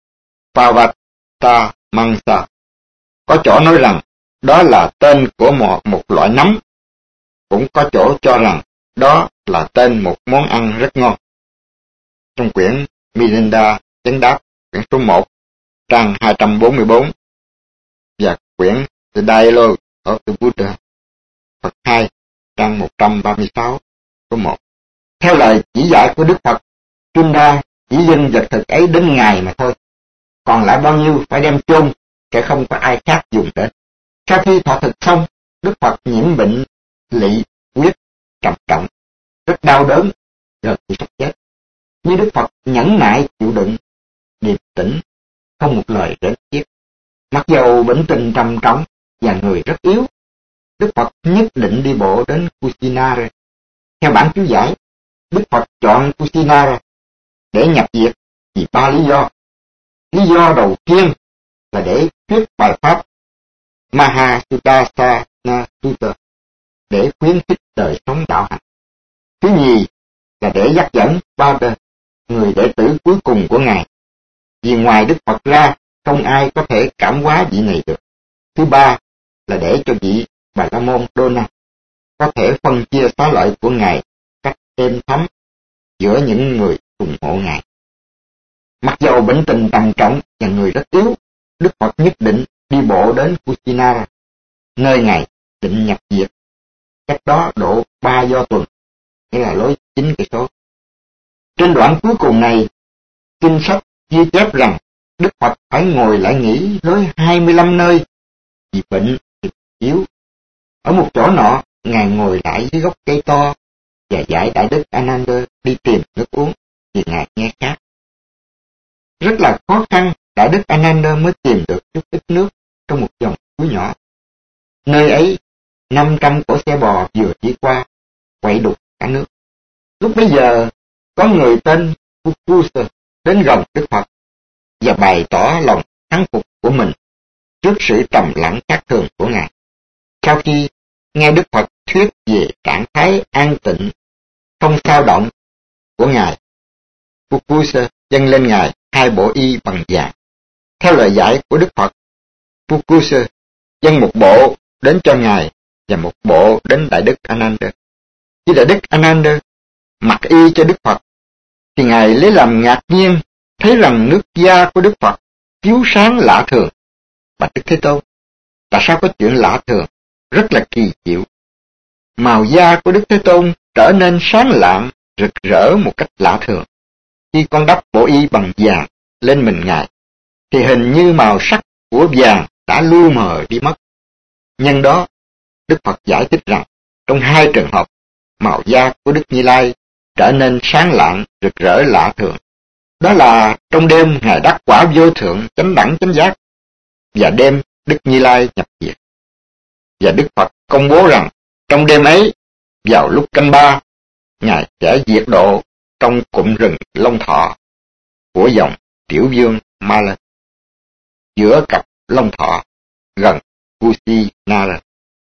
Pavata Mansa. Có chỗ nói rằng đó là tên của một, một loại nấm, cũng có chỗ cho rằng đó là tên một món ăn rất ngon. Trong quyển Mirinda Chánh Đáp, quyển số một, trang hai trăm bốn mươi bốn, và quyển The Dialogue of the Buddha, Phật hai, trang một trăm ba mươi sáu, số một. Theo lời chỉ dạy của Đức Phật, Chunda chỉ dâng vật thực ấy đến Ngài mà thôi, còn lại bao nhiêu phải đem chôn, sẽ không có ai khác dùng đến. Sau khi thọ thực xong, Đức Phật nhiễm bệnh lỵ huyết trầm trọng, rất đau đớn, gần như sắp chết. Nhưng Đức Phật nhẫn nại chịu đựng, điềm tĩnh, không một lời rến tiếc. Mặc dầu bệnh tình trầm trọng và người rất yếu, Đức Phật nhất định đi bộ đến Kusinara. Theo bản chú giải, Đức Phật chọn Kusinara để nhập diệt vì ba lý do. Lý do đầu tiên là để thuyết bài pháp Mahasutasana Sutta, để khuyến khích đời sống đạo hạnh. Thứ nhì là để dắt dẫn Bada, người đệ tử cuối cùng của Ngài, vì ngoài Đức Phật ra không ai có thể cảm hóa vị này được. Thứ ba là để cho vị Bà La Môn Dona có thể phân chia xá lợi của Ngài cách êm thấm giữa những người ủng hộ Ngài. Mặc dầu bệnh tình trầm trọng và người rất yếu, Đức Phật nhất định đi bộ đến Kusinara, nơi Ngài định nhập diệt, cách đó độ ba do tuần, nghĩa là lối chín cây số. Trên đoạn cuối cùng này, kinh sách ghi chép rằng Đức Phật phải ngồi lại nghỉ lối hai mươi lăm nơi vì bệnh thì yếu. Ở một chỗ nọ, Ngài ngồi lại dưới gốc cây to và dạy Đại Đức Ananda đi tìm nước uống vì Ngài nghe khát. Rất là khó khăn, Đại Đức Ananda mới tìm được chút ít nước trong một dòng suối nhỏ. Nơi ấy, năm trăm cỗ xe bò vừa đi qua, quậy đục cả nước. Lúc bấy giờ, có người tên Fukusa đến gần Đức Phật và bày tỏ lòng thắng phục của mình trước sự trầm lặng khác thường của Ngài. Sau khi nghe Đức Phật thuyết về trạng thái an tịnh, không sao động của Ngài, Fukusa dâng lên Ngài hai bộ y bằng vàng. Theo lời dạy của Đức Phật, Fukusa dâng một bộ đến cho Ngài và một bộ đến Đại Đức Ananda. Khi Đại Đức Ananda mặc y cho Đức Phật, thì Ngài lấy làm ngạc nhiên, thấy rằng nước da của Đức Phật chiếu sáng lạ thường. Bạch Đức Thế Tôn, tại sao có chuyện lạ thường, rất là kỳ diệu. Màu da của Đức Thế Tôn trở nên sáng lạng, rực rỡ một cách lạ thường. Khi con đắp bộ y bằng vàng lên mình Ngài, thì hình như màu sắc của vàng đã lu mờ đi mất. Nhân đó, Đức Phật giải thích rằng, trong hai trường hợp, màu da của Đức Như Lai trở nên sáng lạng, rực rỡ lạ thường. Đó là trong đêm Ngài đắc quả vô thượng, chánh đẳng chánh giác, và đêm Đức Như Lai nhập diệt. Và Đức Phật công bố rằng, trong đêm ấy, vào lúc canh ba, Ngài sẽ diệt độ trong cụm rừng Long Thọ của dòng Tiểu Vương Ma Lân, giữa cặp Long Thọ gần Kusinara.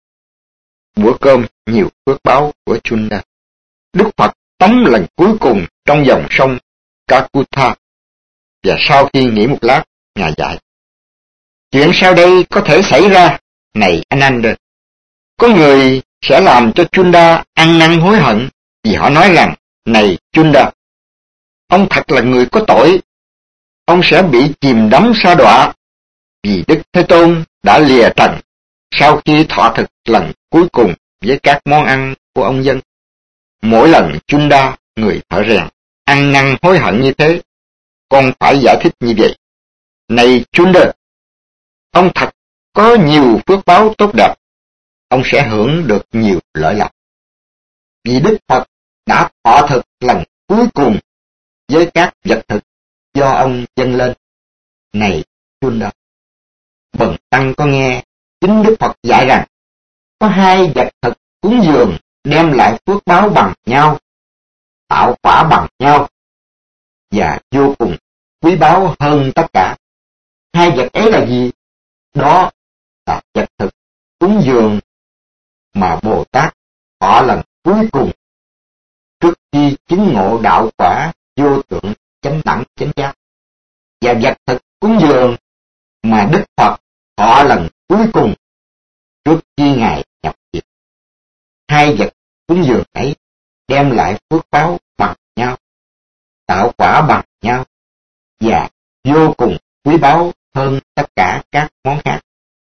Bữa cơm nhiều phước báo của Chunda. Đức Phật tắm lần cuối cùng trong dòng sông Kakutha, và sau khi nghỉ một lát, Ngài dạy: chuyện sau đây có thể xảy ra, này Ananda. Có người sẽ làm cho Chunda ăn năn hối hận, vì họ nói rằng, này Chunda, ông thật là người có tội, ông sẽ bị chìm đắm sa đọa, vì Đức Thế Tôn đã lìa trần sau khi thọ thực lần cuối cùng với các món ăn của ông dân. Mỗi lần Chunda, người thợ rèn, ăn năn hối hận như thế, con phải giải thích như vậy: này Chunda, ông thật có nhiều phước báo tốt đẹp, ông sẽ hưởng được nhiều lợi lộc, vì Đức Phật đã thọ thực lần cuối cùng với các vật thực do ông dâng lên. Này Chunda, bần tăng có nghe chính Đức Phật dạy rằng, có hai vật thực cúng dường đem lại phước báo bằng nhau, tạo quả bằng nhau, và vô cùng quý báu hơn tất cả. Hai vật ấy là gì? Đó là vật thực cúng dường mà Bồ Tát thọ lần cuối cùng trước khi chứng ngộ đạo quả vô thượng chánh đẳng chánh giác, và vật thực cúng dường mà Đức Phật thọ lần cuối cùng trước khi Ngài nhập diệt. Hai vật cúng dường ấy đem lại phước báo bằng nhau, tạo quả bằng nhau, và vô cùng quý báu hơn tất cả các món khác.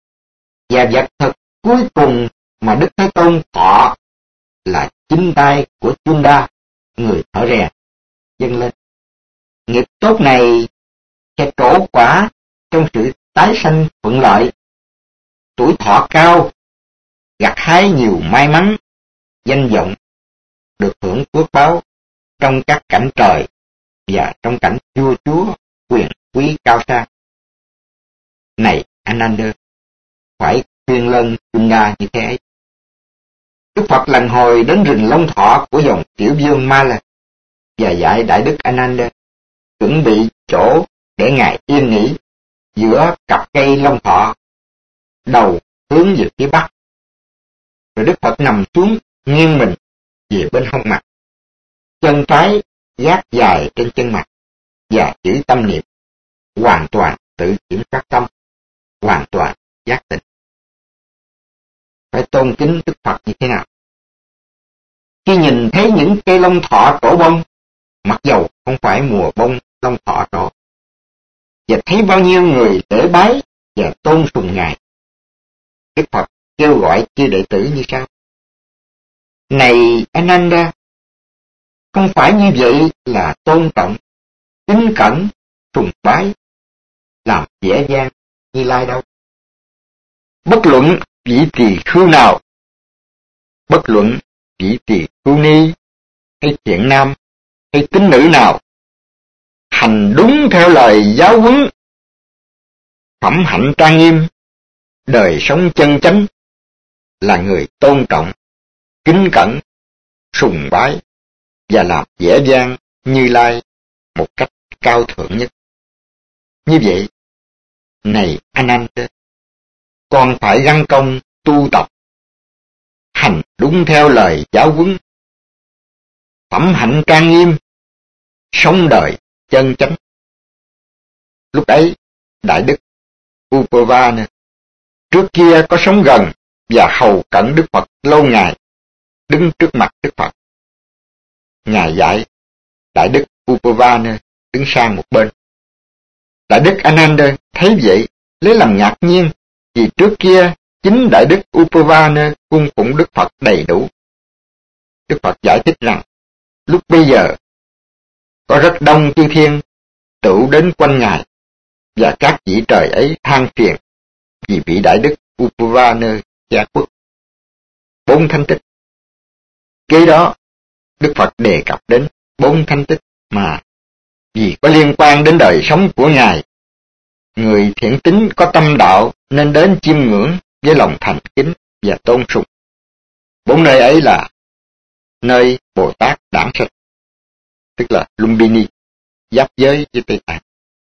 Và vật thực cuối cùng mà Đức Thế Tôn thọ là chính tay của Chunda, người thợ rèn, dâng lên. Nghiệp tốt này sẽ trổ quả trong sự tái sanh thuận lợi, tuổi thọ cao, gặt hái nhiều may mắn, danh vọng, được hưởng phước báo trong các cảnh trời và trong cảnh vua chúa quyền quý cao sang. Này Ananda, phải khuyên lân Chunda như thế ấy. Đức Phật lần hồi đến rừng Long Thọ của dòng Tiểu Vương Ma Lân và dạy Đại Đức Ananda chuẩn bị chỗ để Ngài yên nghỉ giữa cặp cây Long Thọ, đầu hướng về phía bắc. Rồi Đức Phật nằm xuống nghiêng mình về bên hông mặt, chân trái gác dài trên chân mặt, và giữ tâm niệm, hoàn toàn tự kiểm soát tâm, hoàn toàn giác tỉnh. Phải tôn kính Đức Phật như thế nào? Khi nhìn thấy những cây long thọ trổ bông, mặc dầu không phải mùa bông long thọ trổ, và thấy bao nhiêu người lễ bái và tôn sùng Ngài, Đức Phật kêu gọi chư đệ tử như sau: này Ananda, không phải như vậy là tôn trọng, kính cẩn, sùng bái, làm dễ dàng Như Lai đâu. Bất luận vị tỳ khưu nào, bất luận vị tỳ khưu ni hay thiện nam hay tín nữ nào, hành đúng theo lời giáo huấn, phẩm hạnh trang nghiêm, đời sống chân chánh, là người tôn trọng, kính cẩn, sùng bái và làm dễ dàng Như Lai một cách cao thượng nhất. Như vậy, này Ananda, con phải gắng công tu tập, hành đúng theo lời giáo huấn, phẩm hạnh trang nghiêm, sống đời chân chánh. Lúc ấy, Đại Đức Upavana trước kia có sống gần và hầu cận Đức Phật lâu ngày, đứng trước mặt Đức Phật. Ngài dạy Đại Đức Upavana đứng sang một bên. Đại đức Ananda thấy vậy, lấy làm ngạc nhiên, vì trước kia chính Đại đức Upavana cung phụng Đức Phật đầy đủ. Đức Phật giải thích rằng, lúc bây giờ có rất đông chư thiên tụ đến quanh Ngài, và các vị trời ấy than phiền vì vị Đại đức Upavana gia quốc. Bốn thánh tích. Kế đó, Đức Phật đề cập đến bốn thánh tích mà vì có liên quan đến đời sống của Ngài, người thiện tín có tâm đạo nên đến chiêm ngưỡng với lòng thành kính và tôn sùng. Bốn nơi ấy là nơi Bồ Tát đản sinh, tức là Lumbini, giáp giới với Tây Tạng;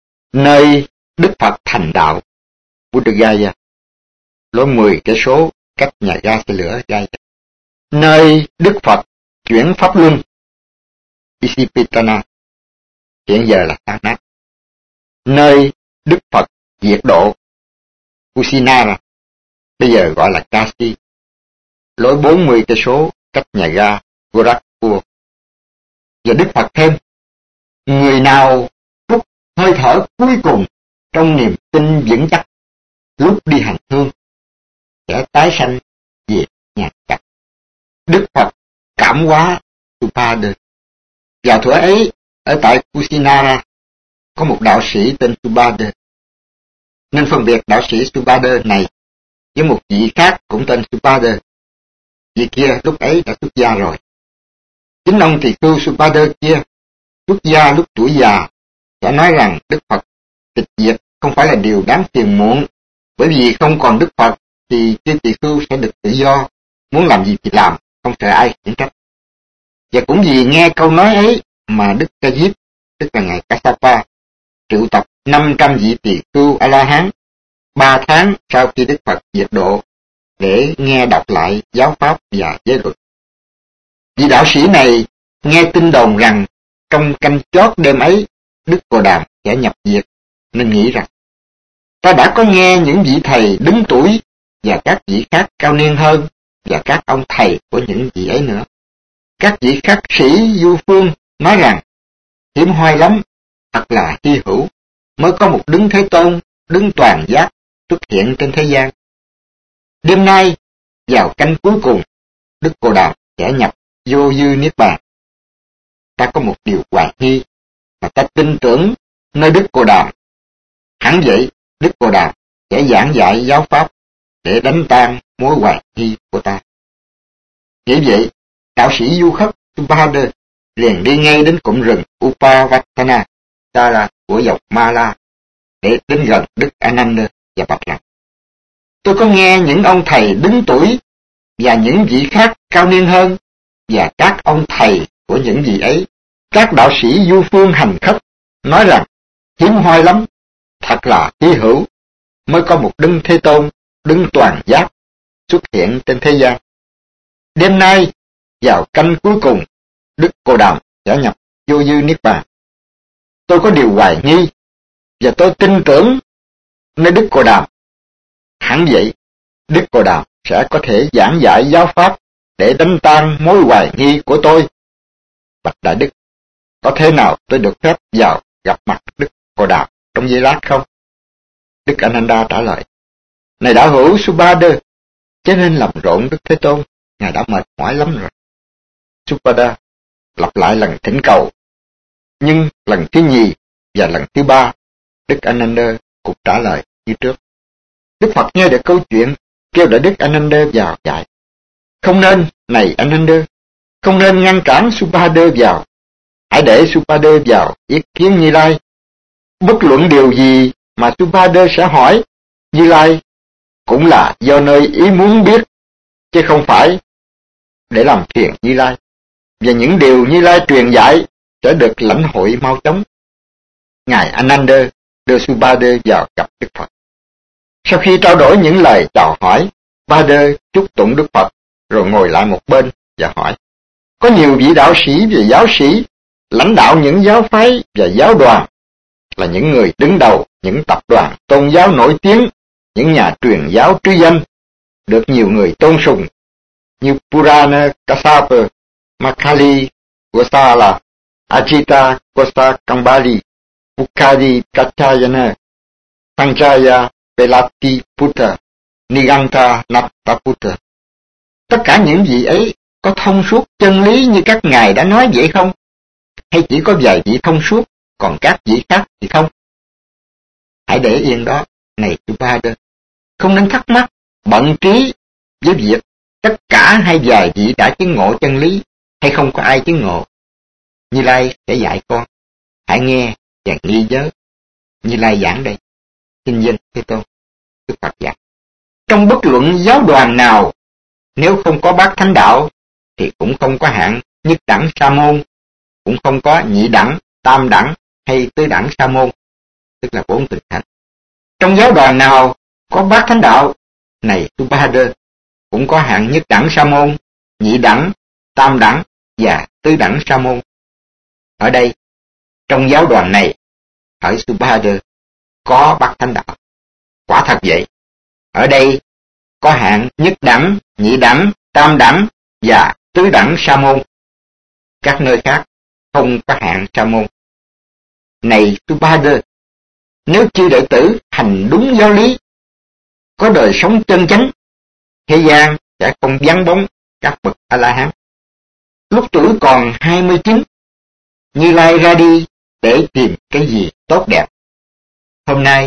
nơi Đức Phật thành đạo, Buddha Gaya, lối mười cây số cách nhà ga xe lửa Gaya; nơi Đức Phật chuyển pháp luân, Isipitana, hiện giờ là tan nát; nơi Đức Phật diệt độ, Kusinara, bây giờ gọi là Kasi, lối bốn mươi cây số cách nhà ga Gorakhpur. Và Đức Phật thêm, người nào phút hơi thở cuối cùng trong niềm tin vững chắc, lúc đi hành hương sẽ tái sanh về nhà chắc. Đức Phật cảm hóa Supada. Vào thuở ấy, ở tại Kusinara có một đạo sĩ tên Supada, nên phân biệt đạo sĩ Supada này với một vị khác cũng tên Supada. Vị kia lúc ấy đã xuất gia rồi. Chính ông tỳ khưu Supada kia xuất gia lúc tuổi già đã nói rằng Đức Phật tịch diệt không phải là điều đáng phiền muộn, bởi vì không còn Đức Phật thì chư tỳ khưu sẽ được tự do, muốn làm gì thì làm, không sợ ai khiển trách. Và cũng vì nghe câu nói ấy mà Đức Ca Diếp, tức là ngài Kassapa, triệu tập năm trăm vị tỳ khưu A-la-hán ba tháng sau khi Đức Phật diệt độ để nghe đọc lại giáo pháp và giới luật. Vị đạo sĩ này nghe tin đồn rằng trong canh chót đêm ấy Đức Cồ Đàm sẽ nhập diệt, nên nghĩ rằng ta đã có nghe những vị thầy đứng tuổi và các vị khác cao niên hơn và các ông thầy của những vị ấy nữa. Các vị khắc sĩ du phương nói rằng hiếm hoi lắm, thật là hy hữu, mới có một Đấng Thế Tôn, Đấng Toàn Giác xuất hiện trên thế gian. Đêm nay, vào canh cuối cùng, Đức Cồ Đàm sẽ nhập vô dư niết bàn. Ta có một điều hoài nghi, mà ta tin tưởng nơi Đức Cồ Đàm. Hẳn vậy, Đức Cồ Đàm sẽ giảng dạy giáo pháp để đánh tan mối hoài nghi của ta. Nghĩ vậy, đạo sĩ du khất Supada liền đi ngay đến cụm rừng Upavattana, ta là của dòng Mala, để đến gần Đức Ananda và bạch rằng: tôi có nghe những ông thầy đứng tuổi và những vị khác cao niên hơn và các ông thầy của những vị ấy, các đạo sĩ du phương hành khất nói rằng hiếm hoi lắm, thật là hy hữu, mới có một Đấng Thế Tôn, Đấng Toàn Giác xuất hiện trên thế gian. Đêm nay, vào canh cuối cùng, Đức Cồ Đàm sẽ nhập vô dư niết bàn. Tôi có điều hoài nghi và tôi tin tưởng nơi Đức Cồ Đàm. Hẳn vậy, Đức Cồ Đàm sẽ có thể giảng dạy giáo pháp để đánh tan mối hoài nghi của tôi. Bạch Đại Đức, có thế nào tôi được phép vào gặp mặt Đức Cồ Đàm trong giây lát không? Đức Ananda trả lời: này đạo hữu Supada, chớ nên làm rộn Đức Thế Tôn, ngài đã mệt mỏi lắm rồi. Supada lặp lại lần thỉnh cầu, nhưng lần thứ nhì và lần thứ ba, Đức Ananda cũng trả lời như trước. Đức Phật nghe được câu chuyện, kêu đợi Đức Ananda vào dạy: không nên, này Ananda, không nên ngăn cản Supada vào. Hãy để Supada vào ý kiến Như Lai. Bất luận điều gì mà Supada sẽ hỏi, Như Lai cũng là do nơi ý muốn biết, chứ không phải để làm phiền Như Lai. Và những điều Như Lai truyền dạy sẽ được lãnh hội mau chóng. Ngài Ananda đưa Supada vào gặp Đức Phật. Sau khi trao đổi những lời chào hỏi, Supada chúc tụng Đức Phật, rồi ngồi lại một bên và hỏi: có nhiều vị đạo sĩ và giáo sĩ lãnh đạo những giáo phái và giáo đoàn, là những người đứng đầu những tập đoàn tôn giáo nổi tiếng, những nhà truyền giáo trứ danh, được nhiều người tôn sùng, như Purana Kassapa, Makali Gosala, Ajita Kosa Kambali, Ukadi Kachayana, Sanjaya Velati Putta, Niganta Natta Putta. Tất cả những vị ấy có thông suốt chân lý như các ngài đã nói vậy không? Hay chỉ có vài vị thông suốt, còn các vị khác thì không? Hãy để yên đó, này Subhadra. Không nên thắc mắc, bận trí với việc tất cả hay vài vị đã chứng ngộ chân lý, hay không có ai chứng ngộ. Như Lai sẽ dạy con. Hãy nghe và ghi nhớ. Như Lai giảng đây. Xin dân Thế Tôn. Đức Phật dạy. Trong bất luận giáo đoàn nào, nếu không có bát thánh đạo, thì cũng không có hạng nhất đẳng sa môn, cũng không có nhị đẳng, tam đẳng hay tứ đẳng sa môn, tức là bốn tịnh thánh. Trong giáo đoàn nào có bát thánh đạo, này Subhadra, cũng có hạng nhất đẳng sa môn, nhị đẳng, tam đẳng và tứ đẳng sa môn. Ở đây, trong giáo đoàn này, hỏi Subhadra, có bát thánh đạo. Quả thật vậy. Ở đây có hạng nhất đẳng, nhị đẳng, tam đẳng và tứ đẳng sa môn. Các nơi khác không có hạng sa môn. Này Subhadra, nếu chư đệ tử hành đúng giáo lý, có đời sống chân chánh, thế gian sẽ không vắng bóng các bậc A-la-hán. Lúc tuổi còn hai mươi chín, Như Lai ra đi để tìm cái gì tốt đẹp. Hôm nay,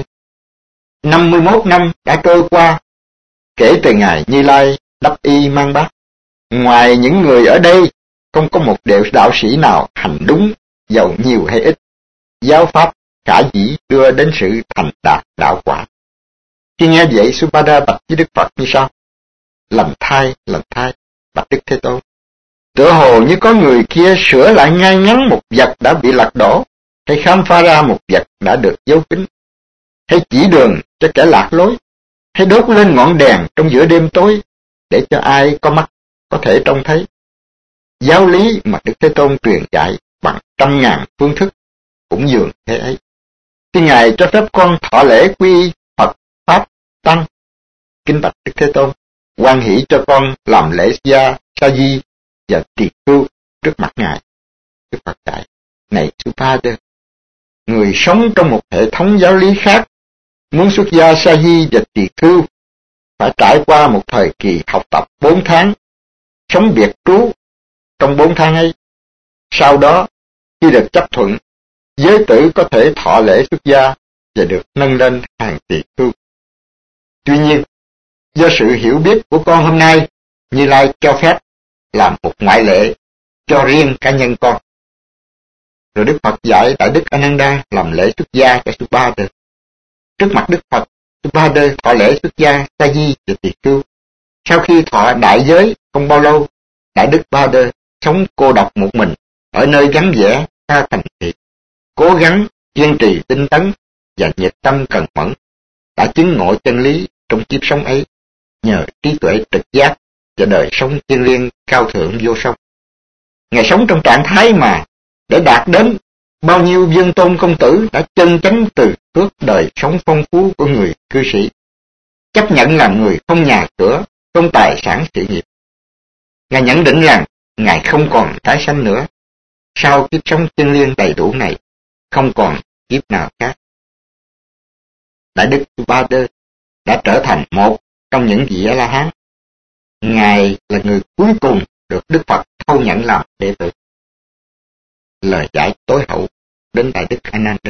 năm mươi mốt năm đã trôi qua, kể từ ngày Như Lai đắp y mang bát. Ngoài những người ở đây, không có một đệ đạo sĩ nào hành đúng, dầu nhiều hay ít. Giáo pháp khả dĩ đưa đến sự thành đạt đạo quả. Khi nghe vậy, Subhadra bạch với Đức Phật như sau: Lành thai, lành thai, bạch Đức Thế Tôn. Tựa hồ như có người kia sửa lại ngay ngắn một vật đã bị lật đổ, hay khám phá ra một vật đã được giấu kín, hay chỉ đường cho kẻ lạc lối, hay đốt lên ngọn đèn trong giữa đêm tối, để cho ai có mắt có thể trông thấy. Giáo lý mà Đức Thế Tôn truyền dạy bằng trăm ngàn phương thức cũng dường thế ấy. Khi Ngài cho phép con thọ lễ quy Phật, Pháp, Tăng, kính bạch Đức Thế Tôn, hoan hỷ cho con làm lễ gia, sa di và tỳ khưu trước mặt Ngài. Đức Phật dạy, này Subhadra, người sống trong một hệ thống giáo lý khác, muốn xuất gia sa di và tỳ khưu, phải trải qua một thời kỳ học tập bốn tháng, sống biệt trú trong bốn tháng ấy. Sau đó, khi được chấp thuận, giới tử có thể thọ lễ xuất gia và được nâng lên hàng tỳ khưu. Tuy nhiên, do sự hiểu biết của con hôm nay, Như Lai cho phép làm một ngoại lệ cho riêng cá nhân con. Rồi Đức Phật dạy Đại Đức Ananda làm lễ xuất gia cho Subhadra. Trước mặt Đức Phật, Subhadra thọ lễ xuất gia sa di và tỳ khưu. Sau khi thọ đại giới không bao lâu, Đại Đức Subhadra sống cô độc một mình ở nơi vắng vẻ xa thành thị, cố gắng kiên trì tinh tấn và nhiệt tâm cần mẫn, đã chứng ngộ chân lý trong kiếp sống ấy nhờ trí tuệ trực giác và đời sống thiêng liêng cao thượng vô song. Ngài sống trong trạng thái mà để đạt đến bao nhiêu vương tôn công tử đã chân chánh từ phước đời sống phong phú của người cư sĩ, chấp nhận làm người không nhà cửa, không tài sản sự nghiệp. Ngài nhận định rằng Ngài không còn tái sanh nữa. Sau kiếp sống thiêng liêng đầy đủ này, không còn kiếp nào khác. Đại Đức Subhadra đã trở thành một trong những vị A-la-hán. Ngài là người cuối cùng được Đức Phật thâu nhận làm đệ tử. Lời giải tối hậu đến Đại Đức Ananda.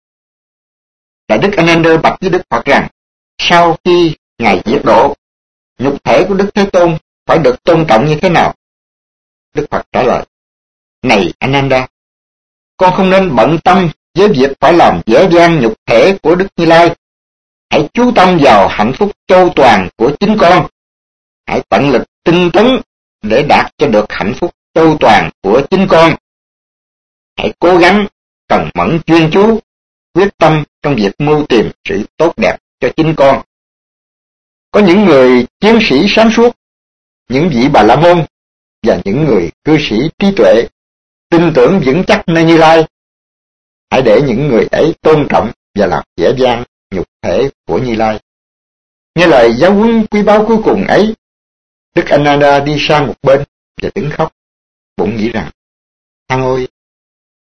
Đại Đức Ananda bạch với Đức Phật rằng, sau khi Ngài diệt độ, nhục thể của Đức Thế Tôn phải được tôn trọng như thế nào? Đức Phật trả lời, này Ananda, con không nên bận tâm với việc phải làm dễ dàng nhục thể của Đức Như Lai. Hãy chú tâm vào hạnh phúc châu toàn của chính con. Hãy tận lực tinh tấn để đạt cho được hạnh phúc châu toàn của chính con. Hãy cố gắng cần mẫn chuyên chú, quyết tâm trong việc mưu tìm sự tốt đẹp cho chính con. Có những người chiến sĩ sáng suốt, những vị Bà La Môn và những người cư sĩ trí tuệ, tin tưởng vững chắc nơi Như Lai. Hãy để những người ấy tôn trọng và làm dễ dàng nhục thể của Như Lai. Nghe lời giáo huấn quý báu cuối cùng ấy, Đức Ananda đi sang một bên và đứng khóc, bụng nghĩ rằng, thằng ôi,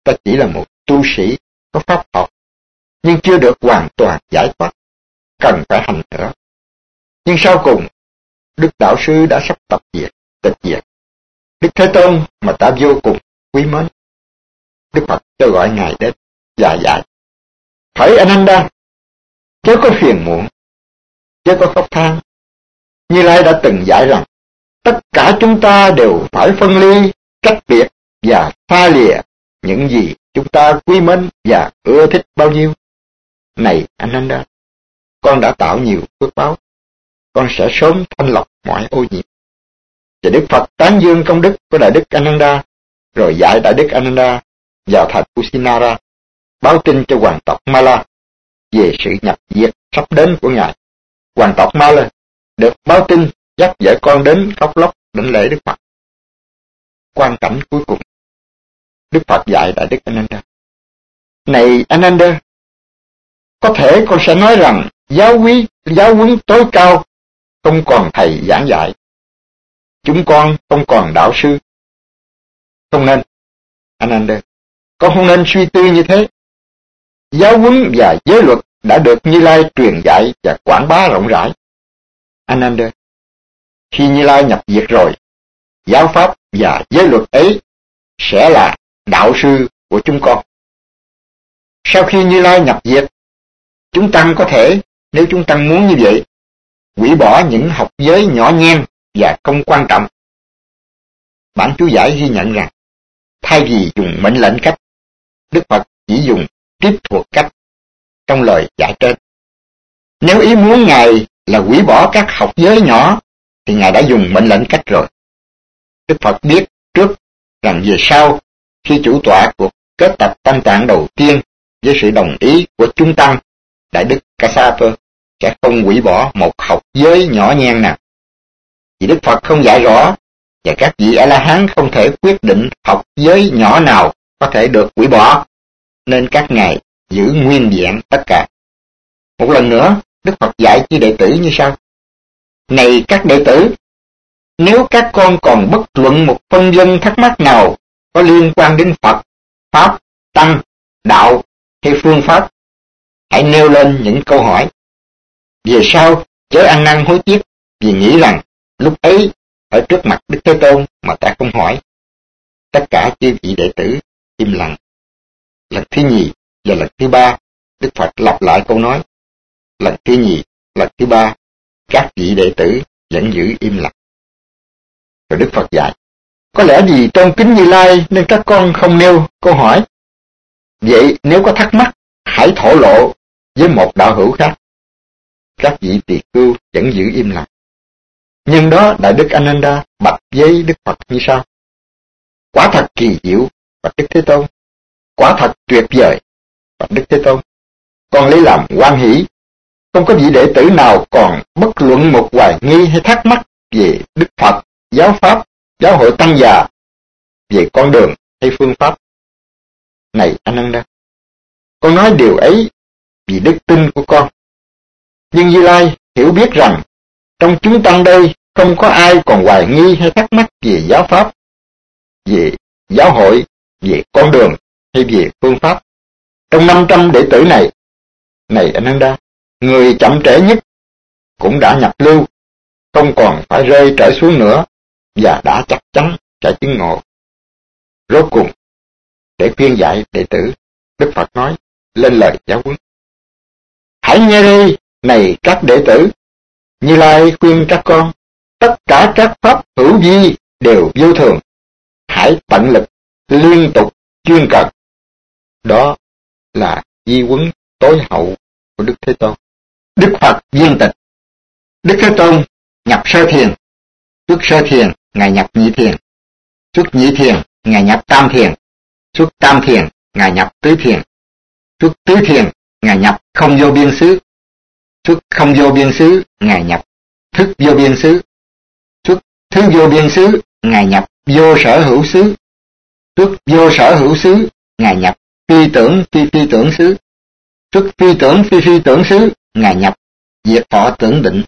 ta chỉ là một tu sĩ có pháp học, nhưng chưa được hoàn toàn giải thoát, cần phải hành nữa. Nhưng sau cùng, Đức Đạo Sư đã sắp tập diệt, tịch diệt. Đức Thế Tôn mà ta vô cùng quý mến. Đức Phật kêu gọi Ngài đến, dạy dạy. Hỡi Ananda, chớ có phiền muộn, chớ có khóc than. Như Lai đã từng dạy rằng, tất cả chúng ta đều phải phân ly, cách biệt và xa lìa những gì chúng ta quý mến và ưa thích bao nhiêu. Này Ananda, con đã tạo nhiều phước báo, con sẽ sớm thanh lọc mọi ô nhiễm. Và Đức Phật tán dương công đức của Đại Đức Ananda, rồi dạy Đại Đức Ananda vào thành Kusinara, báo tin cho hoàng tộc Mala về sự nhập diệt sắp đến của Ngài. Hoàng tộc Mala được báo tin dắt vợ con đến khóc lóc đảnh lễ Đức Phật. Quan cảnh cuối cùng, Đức Phật dạy Đại Đức Ananda: Này Ananda, có thể con sẽ nói rằng giáo quý, giáo huấn tối cao không còn thầy giảng dạy, chúng con không còn đạo sư. Không nên, Ananda, con không nên suy tư như thế. Giáo huấn và giới luật đã được Như Lai truyền dạy và quảng bá rộng rãi. Ananda, khi Như Lai nhập diệt rồi, giáo pháp và giới luật ấy sẽ là đạo sư của chúng con. Sau khi Như Lai nhập diệt, chúng tăng có thể, nếu chúng tăng muốn như vậy, hủy bỏ những học giới nhỏ nhen và không quan trọng. Bản chú giải ghi nhận rằng, thay vì dùng mệnh lệnh cách, Đức Phật chỉ dùng tiếp thuộc cách trong lời dạy trên. Nếu ý muốn Ngài là hủy bỏ các học giới nhỏ, thì Ngài đã dùng mệnh lệnh cách rồi. Đức Phật biết trước rằng về sau, khi chủ tọa cuộc kết tập tam tạng đầu tiên với sự đồng ý của chúng tăng, Đại Đức Kassapa sẽ không hủy bỏ một học giới nhỏ nhen nào. Vì Đức Phật không dạy rõ, và các vị A-la-hán không thể quyết định học giới nhỏ nào có thể được hủy bỏ, nên các ngài giữ nguyên vẹn tất cả. Một lần nữa, Đức Phật dạy chi đệ tử như sau: Này các đệ tử, nếu các con còn bất luận một phân vân thắc mắc nào có liên quan đến Phật, Pháp, Tăng, Đạo hay phương pháp, hãy nêu lên những câu hỏi. Về sau, chớ ăn năn hối tiếc vì nghĩ rằng lúc ấy ở trước mặt Đức Thế Tôn mà ta không hỏi. Tất cả chư vị đệ tử im lặng. Lần thứ nhì và lần thứ ba, Đức Phật lặp lại câu nói. Lần thứ nhì, lần thứ ba, các vị đệ tử vẫn giữ im lặng. Rồi Đức Phật dạy: Có lẽ vì tôn kính Như Lai nên các con không nêu câu hỏi. Vậy nếu có thắc mắc, hãy thổ lộ với một đạo hữu khác. Các vị tỳ khưu vẫn giữ im lặng. Nhưng đó Đại Đức Ananda bạch với Đức Phật như sau: Quả thật kỳ diệu, bạch Đức Thế Tôn. Quả thật tuyệt vời, bạch Đức Thế Tôn. Con lấy làm hoan hỷ. Không có vị đệ tử nào còn bất luận một hoài nghi hay thắc mắc về Đức Phật, giáo pháp, giáo hội tăng già, về con đường hay phương pháp. Này Ananda, con nói điều ấy vì đức tin của con. Nhưng Như Lai hiểu biết rằng trong chúng tăng đây không có ai còn hoài nghi hay thắc mắc về giáo pháp, về giáo hội, về con đường hay về phương pháp. Trong năm trăm đệ tử này, này Ananda, người chậm trễ nhất cũng đã nhập lưu, không còn phải rơi trở xuống nữa và đã chắc chắn sẽ chứng ngộ. Rốt cùng, để khuyên dạy đệ tử, Đức Phật nói lên lời giáo huấn: Hãy nghe đây, này các đệ tử, Như Lai khuyên các con, tất cả các pháp hữu vi đều vô thường. Hãy tận lực, liên tục, chuyên cần. Đó là di huấn tối hậu của Đức Thế Tôn. Đức Phật viên tịch. Đức Thế Tôn nhập sơ thiền. Xuất sơ thiền, Ngài nhập nhị thiền. Xuất nhị thiền, Ngài nhập tam thiền. Xuất tam thiền, Ngài nhập tứ thiền. Xuất tứ thiền, Ngài nhập không vô biên xứ. Xuất không vô biên xứ, Ngài nhập thức vô biên xứ. Xuất thức vô biên xứ, Ngài nhập vô sở hữu xứ. Xuất vô sở hữu xứ, Ngài nhập phi tưởng phi phi tưởng xứ. Xuất phi tưởng phi phi tưởng xứ, Ngài nhập diệt thọ tưởng định.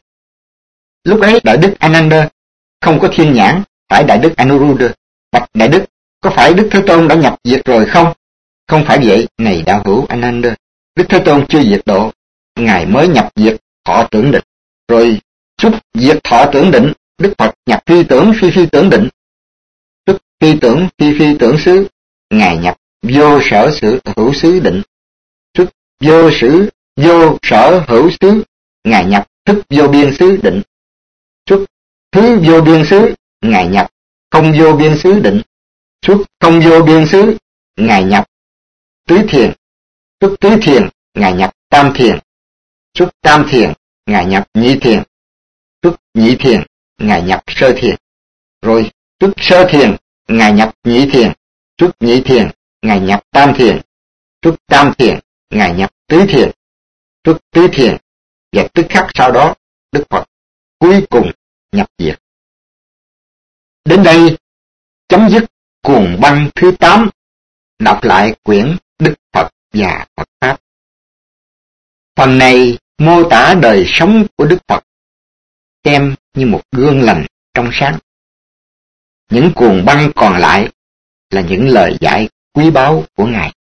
Lúc ấy Đại Đức Ananda không có thiên nhãn, phải Đại Đức Anuruddha. Bạch Đại Đức, có phải Đức Thế Tôn đã nhập diệt rồi không? Không phải vậy, này đạo hữu Ananda, Đức Thế Tôn chưa diệt độ, Ngài mới nhập diệt thọ tưởng định, rồi xuất diệt thọ tưởng định, Đức Phật nhập phi tưởng phi phi tưởng định, xuất phi tưởng phi phi tưởng xứ, Ngài nhập vô sở sự hữu xứ định, xuất vô sử vô sở hữu xứ, Ngài nhập thức vô biên xứ định, xuất thứ vô biên xứ, Ngài nhập không vô biên xứ định, xuất không vô biên xứ, Ngài nhập tứ thiền, xuất tứ thiền, Ngài nhập tam thiền, xuất tam thiền, Ngài nhập nhị thiền, xuất nhị thiền, Ngài nhập sơ thiền, rồi xuất sơ thiền, Ngài nhập nhị thiền, xuất nhị thiền, Ngài nhập tam thiền, xuất tam thiền, Ngài nhập tứ thiền, xuất tứ thiền, và tức khắc sau đó Đức Phật cuối cùng nhập diệt. Đến đây chấm dứt cuồng băng thứ tám. Đọc lại quyển Đức Phật và Phật Pháp. Phần này mô tả đời sống của Đức Phật, xem như một gương lành trong sáng. Những cuồng băng còn lại là những lời dạy quý báu của Ngài.